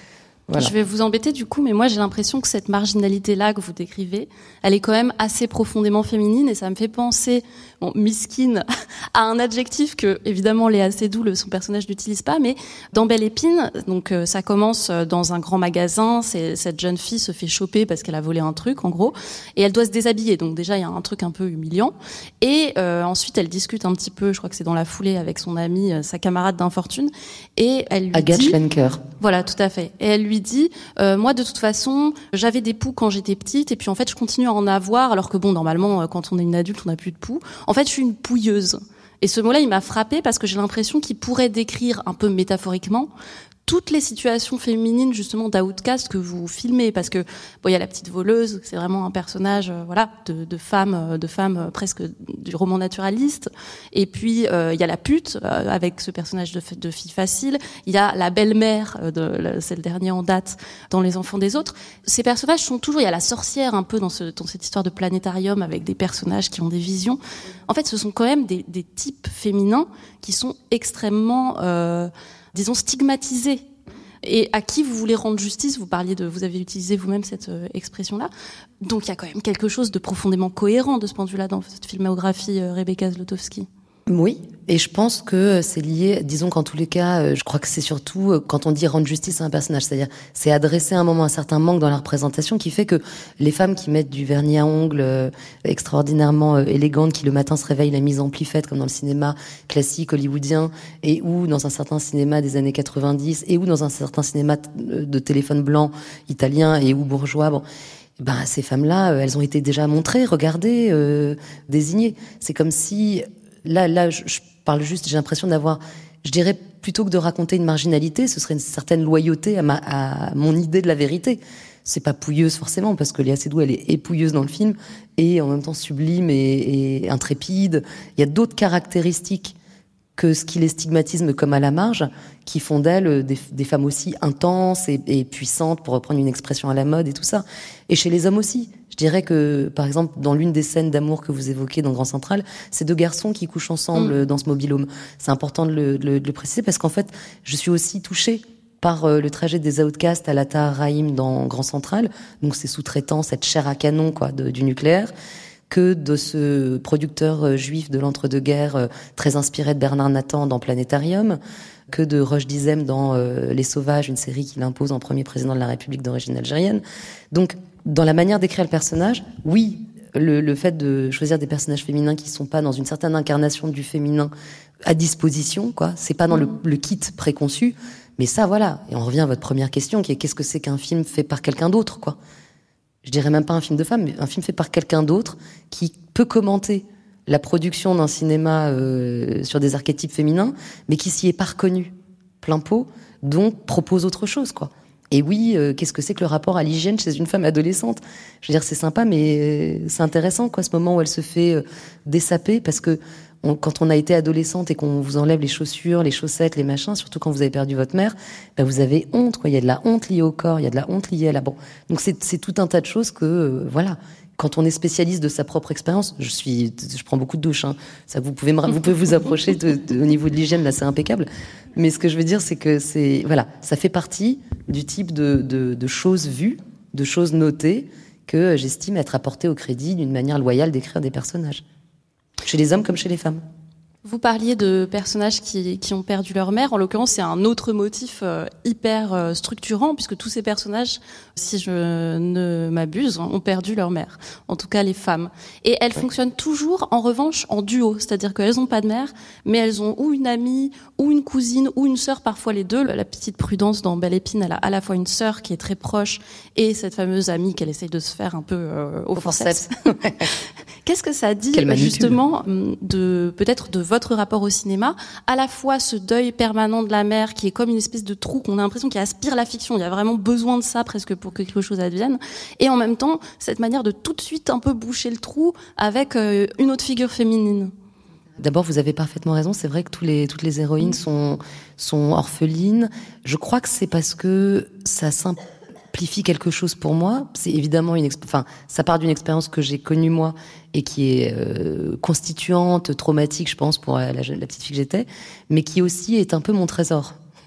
Voilà. Je vais vous embêter du coup, mais moi j'ai l'impression que cette marginalité-là que vous décrivez, elle est quand même assez profondément féminine et ça me fait penser, bon, misquine, à un adjectif que évidemment Léa Seydoux, le, son personnage, n'utilise pas, mais dans Belle Épine, donc euh, ça commence dans un grand magasin, c'est, cette jeune fille se fait choper parce qu'elle a volé un truc en gros, et elle doit se déshabiller, donc déjà il y a un truc un peu humiliant, et euh, ensuite elle discute un petit peu, je crois que c'est dans la foulée avec son amie, euh, sa camarade d'infortune, et elle lui Agathe dit... Schlenker. Voilà, tout à fait. Et elle lui dit, euh, moi de toute façon, j'avais des poux quand j'étais petite, et puis en fait je continue à en avoir, alors que bon, normalement, quand on est une adulte, on n'a plus de poux. En fait, je suis une pouilleuse. Et ce mot-là, il m'a frappée parce que j'ai l'impression qu'il pourrait décrire un peu métaphoriquement toutes les situations féminines justement d'outcast que vous filmez, parce que bon, il y a la petite voleuse, c'est vraiment un personnage, euh, voilà, de, de femme, de femme euh, presque du roman naturaliste. Et puis euh, il y a la pute euh, avec ce personnage de, de fille facile. Il y a la belle-mère, euh, de, c'est le dernier en date dans Les Enfants des autres. Ces personnages sont toujours. Il y a la sorcière un peu dans, ce, dans cette histoire de planétarium avec des personnages qui ont des visions. En fait, ce sont quand même des, des types féminins qui sont extrêmement euh, disons stigmatisés, et à qui vous voulez rendre justice. Vous parliez de, vous avez utilisé vous-même cette euh, expression-là. Donc il y a quand même quelque chose de profondément cohérent de ce point de vue-là dans cette filmographie euh, Rebecca Zlotowski. Oui, et je pense que c'est lié, disons qu'en tous les cas, je crois que c'est surtout quand on dit rendre justice à un personnage, c'est-à-dire c'est adresser à un moment un certain manque dans la représentation qui fait que les femmes qui mettent du vernis à ongles extraordinairement élégantes, qui le matin se réveillent la mise en pli faite comme dans le cinéma classique hollywoodien, et ou dans un certain cinéma des années quatre-vingt-dix, et ou dans un certain cinéma de téléphone blanc italien et ou bourgeois, bon... Ben, ces femmes-là, elles ont été déjà montrées, regardées, euh, désignées. C'est comme si... Là, là, je, je parle juste, j'ai l'impression d'avoir, je dirais, plutôt que de raconter une marginalité, ce serait une certaine loyauté à, ma, à mon idée de la vérité. C'est pas pouilleuse forcément, parce que Léa Seydoux, elle est épouilleuse dans le film, et en même temps sublime et, et intrépide. Il y a d'autres caractéristiques que ce qui les stigmatise comme à la marge, qui font d'elles des, des femmes aussi intenses et, et puissantes, pour reprendre une expression à la mode et tout ça. Et chez les hommes aussi. Je dirais que, par exemple, dans l'une des scènes d'amour que vous évoquez dans Grand Central, c'est deux garçons qui couchent ensemble mmh. dans ce mobil-home. C'est important de le, de, le, de le préciser parce qu'en fait, je suis aussi touchée par euh, le trajet des outcasts à la Tahar Rahim dans Grand Central. Donc, c'est sous-traitant, cette chair à canon, quoi, de, du nucléaire, que de ce producteur euh, juif de l'entre-deux-guerres, euh, très inspiré de Bernard Nathan dans Planétarium, que de Roche Dizem dans euh, Les Sauvages, une série qu'il impose en premier président de la République d'origine algérienne. Donc, dans la manière d'écrire le personnage, oui, le, le fait de choisir des personnages féminins qui sont pas dans une certaine incarnation du féminin à disposition, quoi, c'est pas dans le, le kit préconçu, mais ça, voilà. Et on revient à votre première question, qui est qu'est-ce que c'est qu'un film fait par quelqu'un d'autre, quoi. Je dirais même pas un film de femme, mais un film fait par quelqu'un d'autre qui peut commenter la production d'un cinéma euh, sur des archétypes féminins, mais qui s'y est pas reconnu plein pot, donc propose autre chose, quoi. Et oui, euh, qu'est-ce que c'est que le rapport à l'hygiène chez une femme adolescente ? Je veux dire, c'est sympa, mais euh, c'est intéressant, quoi, ce moment où elle se fait euh, dessaper, parce que on, quand on a été adolescente et qu'on vous enlève les chaussures, les chaussettes, les machins, surtout quand vous avez perdu votre mère, ben vous avez honte, quoi. Il y a de la honte liée au corps, il y a de la honte liée à la... Bon, donc c'est, c'est tout un tas de choses que, euh, voilà... Quand on est spécialiste de sa propre expérience, je suis, je prends beaucoup de douches, hein. Ça, vous pouvez me, vous pouvez vous approcher de, de, au niveau de l'hygiène, là, c'est impeccable. Mais ce que je veux dire, c'est que c'est, voilà, ça fait partie du type de, de, de choses vues, de choses notées, que j'estime être apportées au crédit d'une manière loyale d'écrire des personnages. Chez les hommes comme chez les femmes. Vous parliez de personnages qui, qui ont perdu leur mère. En l'occurrence, c'est un autre motif euh, hyper euh, structurant, puisque tous ces personnages, si je ne m'abuse, ont perdu leur mère. En tout cas, les femmes. Et elles ouais. fonctionnent toujours, en revanche, en duo. C'est-à-dire qu'elles n'ont pas de mère, mais elles ont ou une amie, ou une cousine, ou une sœur, parfois les deux. La petite Prudence dans Belle Épine, elle a à la fois une sœur qui est très proche, et cette fameuse amie qu'elle essaye de se faire un peu euh, au, au forceps. Qu'est-ce que ça dit, justement, de peut-être de votre rapport au cinéma, à la fois ce deuil permanent de la mère qui est comme une espèce de trou qu'on a l'impression qui aspire la fiction, il y a vraiment besoin de ça presque pour que quelque chose advienne, et en même temps cette manière de tout de suite un peu boucher le trou avec euh, une autre figure féminine. D'abord, vous avez parfaitement raison, c'est vrai que tous les, toutes les héroïnes sont, sont orphelines. Je crois que c'est parce que ça simplifie quelque chose pour moi. C'est évidemment une, exp... enfin, ça part d'une expérience que j'ai connue moi et qui est euh, constituante, traumatique, je pense, pour la, la petite fille que j'étais, mais qui aussi est un peu mon trésor.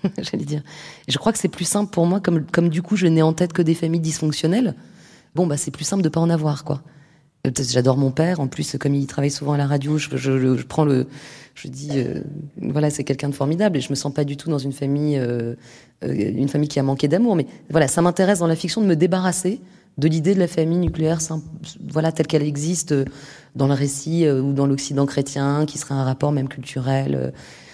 j'allais dire. Et je crois que c'est plus simple pour moi, comme, comme du coup je n'ai en tête que des familles dysfonctionnelles, bon, bah c'est plus simple de pas en avoir, quoi. J'adore mon père, en plus, comme il travaille souvent à la radio, je, je, je prends le... Je dis, euh, voilà, c'est quelqu'un de formidable, et je me sens pas du tout dans une famille, euh, euh, une famille qui a manqué d'amour, mais voilà, ça m'intéresse dans la fiction de me débarrasser de l'idée de la famille nucléaire, voilà, telle qu'elle existe dans le récit euh, ou dans l'Occident chrétien, qui serait un rapport même culturel euh,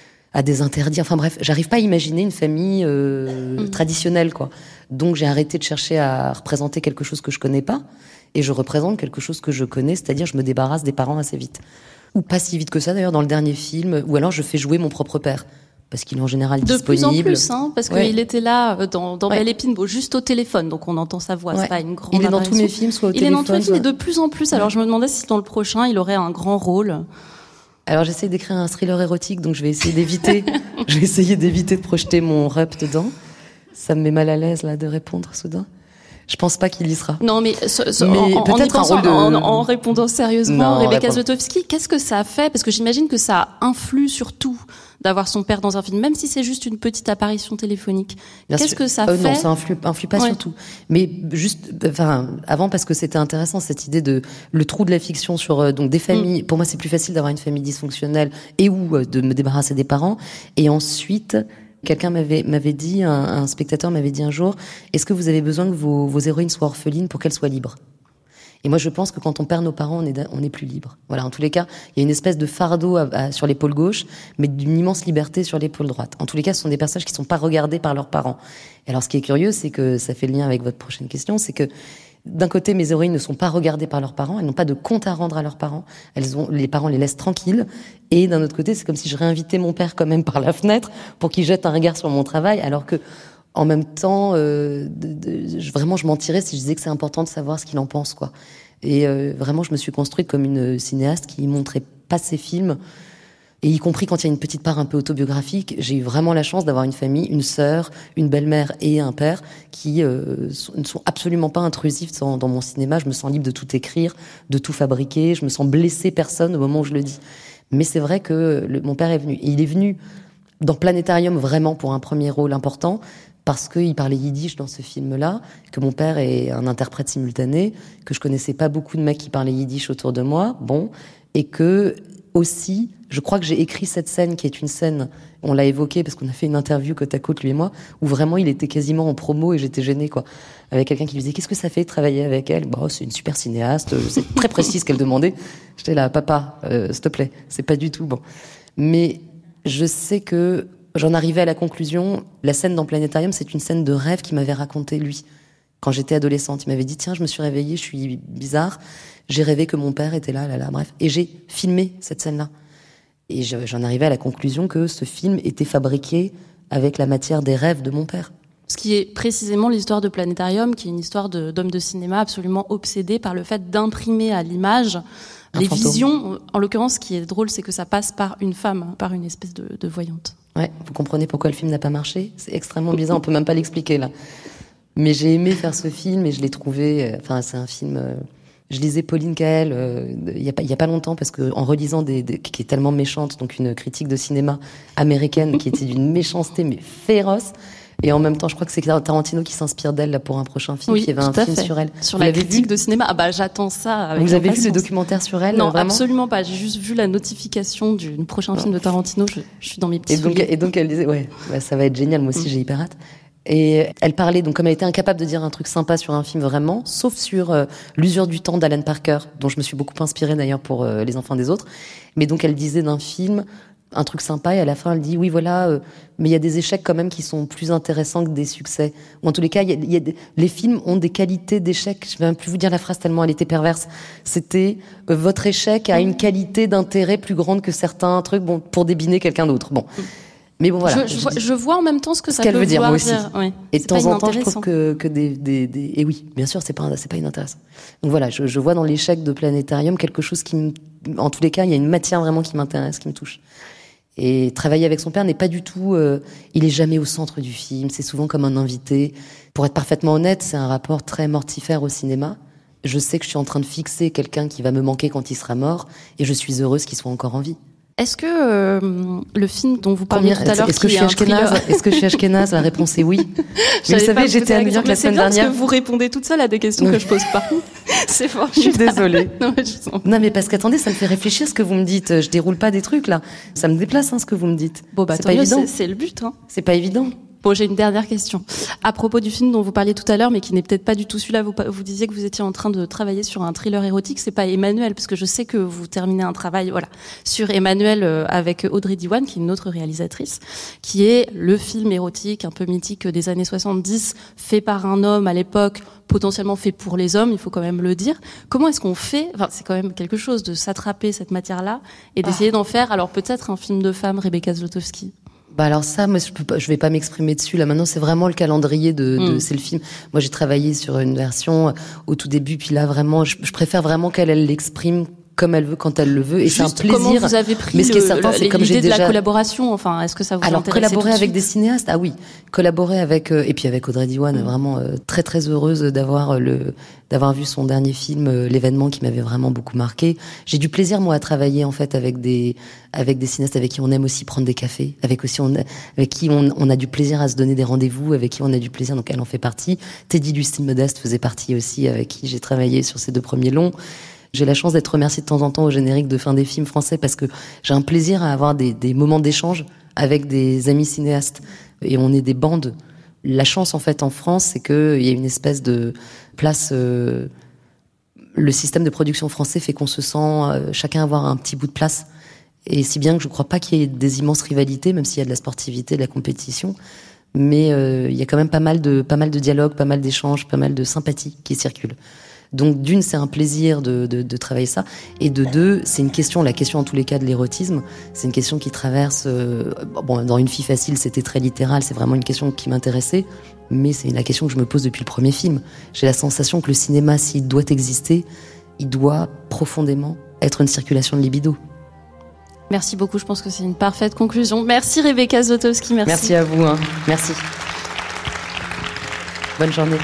à des interdits. Enfin bref, j'arrive pas à imaginer une famille euh, mmh. traditionnelle, quoi. Donc j'ai arrêté de chercher à représenter quelque chose que je connais pas, et je représente quelque chose que je connais, c'est-à-dire je me débarrasse des parents assez vite. Ou pas si vite que ça, d'ailleurs, dans le dernier film, ou alors je fais jouer mon propre père. Parce qu'il est en général de disponible. De plus en plus, hein, parce ouais. qu'il était là dans, dans ouais. Belle Épine, bon, juste au téléphone, donc on entend sa voix, ouais. c'est pas une grande Il est dans apparition. tous mes films, soit au il téléphone. Il est dans tous les films, soit... et de plus en plus. Alors ouais. je me demandais si dans le prochain, il aurait un grand rôle. Alors j'essaie d'écrire un thriller érotique, donc je vais essayer d'éviter, je vais essayer d'éviter de projeter mon rep dedans. Ça me met mal à l'aise, là, de répondre soudain. Je pense pas qu'il y sera. Non, mais, ce, ce, mais en, peut-être en, un rôle de... en, en répondant sérieusement, non, Rebecca répond... Zlotowski, qu'est-ce que ça a fait? Parce que j'imagine que ça influe sur tout d'avoir son père dans un film, même si c'est juste une petite apparition téléphonique. Bien qu'est-ce sûr. que ça euh, fait? Non, ça influe, influe pas ouais. sur tout. Mais juste, enfin, avant, parce que c'était intéressant, cette idée de le trou de la fiction sur euh, donc des familles. Mm. Pour moi, c'est plus facile d'avoir une famille dysfonctionnelle et ou euh, de me débarrasser des parents. Et ensuite, quelqu'un m'avait m'avait dit, un, un spectateur m'avait dit un jour, est-ce que vous avez besoin que vos, vos héroïnes soient orphelines pour qu'elles soient libres? Et moi, je pense que quand on perd nos parents, on est, on est plus libre. Voilà, en tous les cas, il y a une espèce de fardeau à, à, sur l'épaule gauche, mais d'une immense liberté sur l'épaule droite. En tous les cas, ce sont des personnages qui ne sont pas regardés par leurs parents. Et alors, ce qui est curieux, c'est que ça fait le lien avec votre prochaine question, c'est que d'un côté, mes héroïnes ne sont pas regardées par leurs parents, elles n'ont pas de compte à rendre à leurs parents, elles ont, les parents les laissent tranquilles. Et d'un autre côté, c'est comme si je réinvitais mon père quand même par la fenêtre pour qu'il jette un regard sur mon travail, alors que en même temps, euh, de, de, je, vraiment, je mentirais si je disais que c'est important de savoir ce qu'il en pense, quoi. Et euh, vraiment, je me suis construite comme une cinéaste qui montrait pas ses films, et y compris quand il y a une petite part un peu autobiographique. J'ai eu vraiment la chance d'avoir une famille, une sœur, une belle-mère et un père qui euh, sont, ne sont absolument pas intrusifs dans, dans mon cinéma. Je me sens libre de tout écrire, de tout fabriquer. Je me sens blesser personne au moment où je le dis. Mais c'est vrai que le, mon père est venu. Et il est venu dans Planétarium vraiment pour un premier rôle important, parce qu'il parlait yiddish dans ce film-là, que mon père est un interprète simultané, que je connaissais pas beaucoup de mecs qui parlaient yiddish autour de moi, bon, et que aussi, je crois que j'ai écrit cette scène qui est une scène, on l'a évoquée parce qu'on a fait une interview côte à côte, lui et moi, où vraiment il était quasiment en promo et j'étais gênée, quoi, avec quelqu'un qui lui disait qu'est-ce que ça fait de travailler avec elle? Bah, c'est une super cinéaste, c'est très précis ce qu'elle demandait. J'étais là, papa, euh, s'il te plaît, c'est pas du tout bon. Mais je sais que j'en arrivais à la conclusion, la scène dans Planétarium, c'est une scène de rêve qu'il m'avait raconté, lui. Quand j'étais adolescente, il m'avait dit, tiens, je me suis réveillée, je suis bizarre, j'ai rêvé que mon père était là, là, là, bref. Et j'ai filmé cette scène-là. Et j'en arrivais à la conclusion que ce film était fabriqué avec la matière des rêves de mon père. Ce qui est précisément l'histoire de Planétarium, qui est une histoire de, d'homme de cinéma absolument obsédé par le fait d'imprimer à l'image un les fantôme. Visions. En l'occurrence, ce qui est drôle, c'est que ça passe par une femme, par une espèce de, de voyante. Ouais, vous comprenez pourquoi le film n'a pas marché? C'est extrêmement bizarre, on peut même pas l'expliquer, là. Mais j'ai aimé faire ce film et je l'ai trouvé... Enfin, c'est un film... Euh, je lisais Pauline Kael euh, il y a pas, il y a pas longtemps, parce que en relisant des, des... qui est tellement méchante, donc une critique de cinéma américaine qui était d'une méchanceté, mais féroce. Et en même temps, je crois que c'est Tarantino qui s'inspire d'elle là pour un prochain film, oui, qui avait un film fait. sur elle. Sur vous la critique vu de cinéma. Ah bah j'attends ça avec Vous avez impatience. vu le documentaire sur elle? Non, vraiment absolument pas. J'ai juste vu la notification du prochain film de Tarantino. Je, je suis dans mes petits. Et donc, et donc elle disait, ouais, ouais, ça va être génial. Moi aussi, mm. j'ai hyper hâte. Et elle parlait, donc comme elle était incapable de dire un truc sympa sur un film vraiment, sauf sur euh, L'usure du temps d'Alan Parker, dont je me suis beaucoup inspirée d'ailleurs pour euh, Les enfants des autres. Mais donc elle disait d'un film un truc sympa, et à la fin elle dit oui voilà, euh, mais il y a des échecs quand même qui sont plus intéressants que des succès. Ou en tous les cas, il y a, y a des, les films ont des qualités d'échec. Je vais même plus vous dire la phrase tellement elle était perverse. C'était euh, votre échec a une qualité d'intérêt plus grande que certains trucs, bon, pour débiner quelqu'un d'autre. Bon. Mais bon, voilà. Je, je, vois, je vois en même temps ce que ce ça qu'elle peut veut dire, moi aussi. dire. Ouais. Et de temps en temps, je trouve que, que des, des, des, et oui, bien sûr, c'est pas, c'est pas inintéressant. Donc voilà, je, je vois dans l'échec de Planétarium quelque chose qui me, en tous les cas, il y a une matière vraiment qui m'intéresse, qui me touche. Et travailler avec son père n'est pas du tout, euh, il est jamais au centre du film, c'est souvent comme un invité. Pour être parfaitement honnête, c'est un rapport très mortifère au cinéma. Je sais que je suis en train de fixer quelqu'un qui va me manquer quand il sera mort, et je suis heureuse qu'il soit encore en vie. Est-ce que euh, le film dont vous parliez Combien, tout à l'heure, est-ce que je suis ashkénaze Est-ce que je suis ashkénaze La réponse est oui. Mais vous savez, j'étais à New York la semaine dernière. Parce que vous répondez toute seule à des questions que je pose pas. C'est fort. Je suis désolée. non, mais, je non, mais parce qu'attendez, ça me fait réfléchir ce que vous me dites. Je déroule pas des trucs là. Ça me déplace hein, ce que vous me dites. Bon bah, c'est pas évident. C'est, c'est le but. Hein. C'est pas évident. Bon, j'ai une dernière question. À propos du film dont vous parliez tout à l'heure, mais qui n'est peut-être pas du tout celui-là, vous, vous disiez que vous étiez en train de travailler sur un thriller érotique. C'est pas Emmanuel, parce que je sais que vous terminez un travail, voilà, sur Emmanuel euh, avec Audrey Diwan, qui est une autre réalisatrice, qui est le film érotique un peu mythique des années soixante-dix, fait par un homme à l'époque, potentiellement fait pour les hommes, il faut quand même le dire. Comment est-ce qu'on fait, enfin, c'est quand même quelque chose de s'attraper cette matière-là et d'essayer ah. d'en faire, alors peut-être un film de femme, Rebecca Zlotowski. Bah alors ça, moi je peux pas, je vais pas m'exprimer dessus là. Maintenant c'est vraiment le calendrier de, de mm. c'est le film. Moi j'ai travaillé sur une version au tout début, puis là vraiment, je, je préfère vraiment qu'elle elle l'exprime comme elle veut quand elle le veut et juste c'est un plaisir. Comment vous avez pris mais ce qui est le, certain, le, c'est comme l'idée j'ai de déjà... la collaboration, enfin est-ce que ça vous alors intéresse collaborer avec des cinéastes, ah oui, collaborer avec euh, et puis avec Audrey Diwan, mmh. vraiment euh, très très heureuse d'avoir le d'avoir vu son dernier film euh, L'événement qui m'avait vraiment beaucoup marqué. J'ai du plaisir moi à travailler en fait avec des avec des cinéastes avec qui on aime aussi prendre des cafés, avec aussi on avec qui on, on a du plaisir à se donner des rendez-vous, avec qui on a du plaisir, donc elle en fait partie. Teddy Lustine Modeste faisait partie aussi, avec qui j'ai travaillé sur ces deux premiers longs. J'ai la chance d'être remerciée de temps en temps au générique de fin des films français parce que j'ai un plaisir à avoir des, des moments d'échange avec des amis cinéastes. Et on est des bandes. La chance, en fait, en France, c'est qu'il y a une espèce de place... Euh, le système de production français fait qu'on se sent euh, chacun avoir un petit bout de place. Et si bien que je ne crois pas qu'il y ait des immenses rivalités, même s'il y a de la sportivité, de la compétition. Mais euh, il y a quand même pas mal de, pas mal de dialogues, pas mal d'échanges, pas mal de sympathie qui circulent. Donc d'une, c'est un plaisir de, de, de travailler ça, et de deux, c'est une question, la question en tous les cas de l'érotisme, c'est une question qui traverse, euh, bon, dans Une fille facile, c'était très littéral, c'est vraiment une question qui m'intéressait, mais c'est la question que je me pose depuis le premier film. J'ai la sensation que le cinéma, s'il doit exister, il doit profondément être une circulation de libido. Merci beaucoup, je pense que c'est une parfaite conclusion. Merci Rebecca Zlotowski, merci. Merci à vous, hein. Merci. Bonne journée.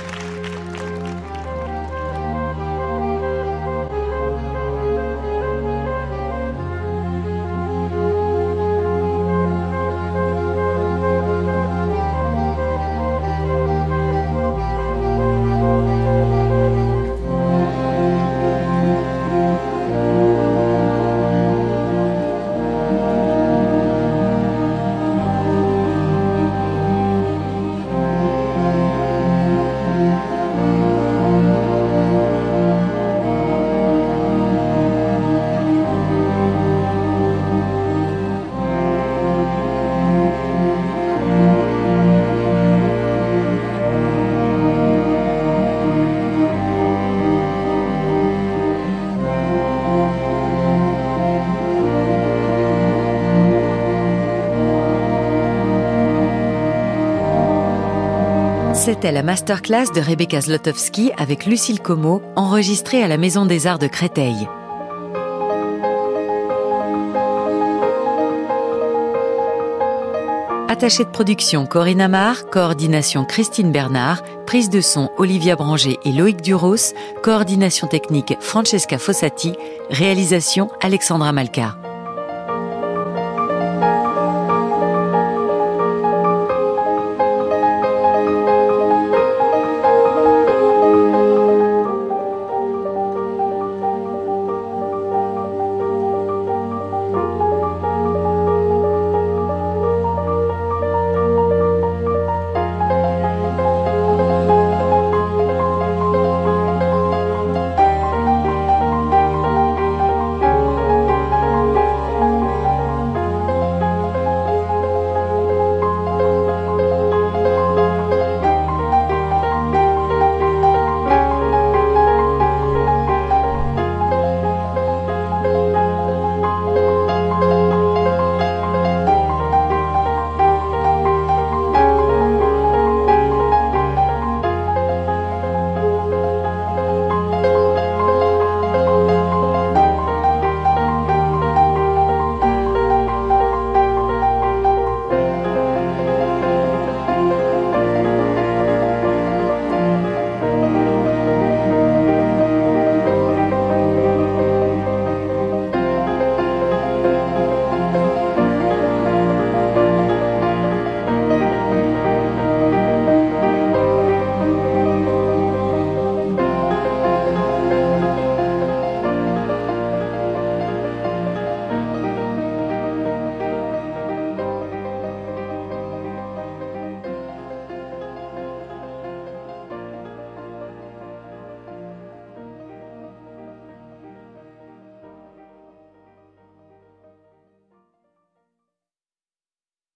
C'était la masterclass de Rebecca Zlotowski avec Lucille Como, enregistrée à la Maison des Arts de Créteil. Attachée de production Corinne Amar, coordination Christine Bernard, prise de son Olivia Branger et Loïc Duros, coordination technique Francesca Fossati, réalisation Alexandra Malka.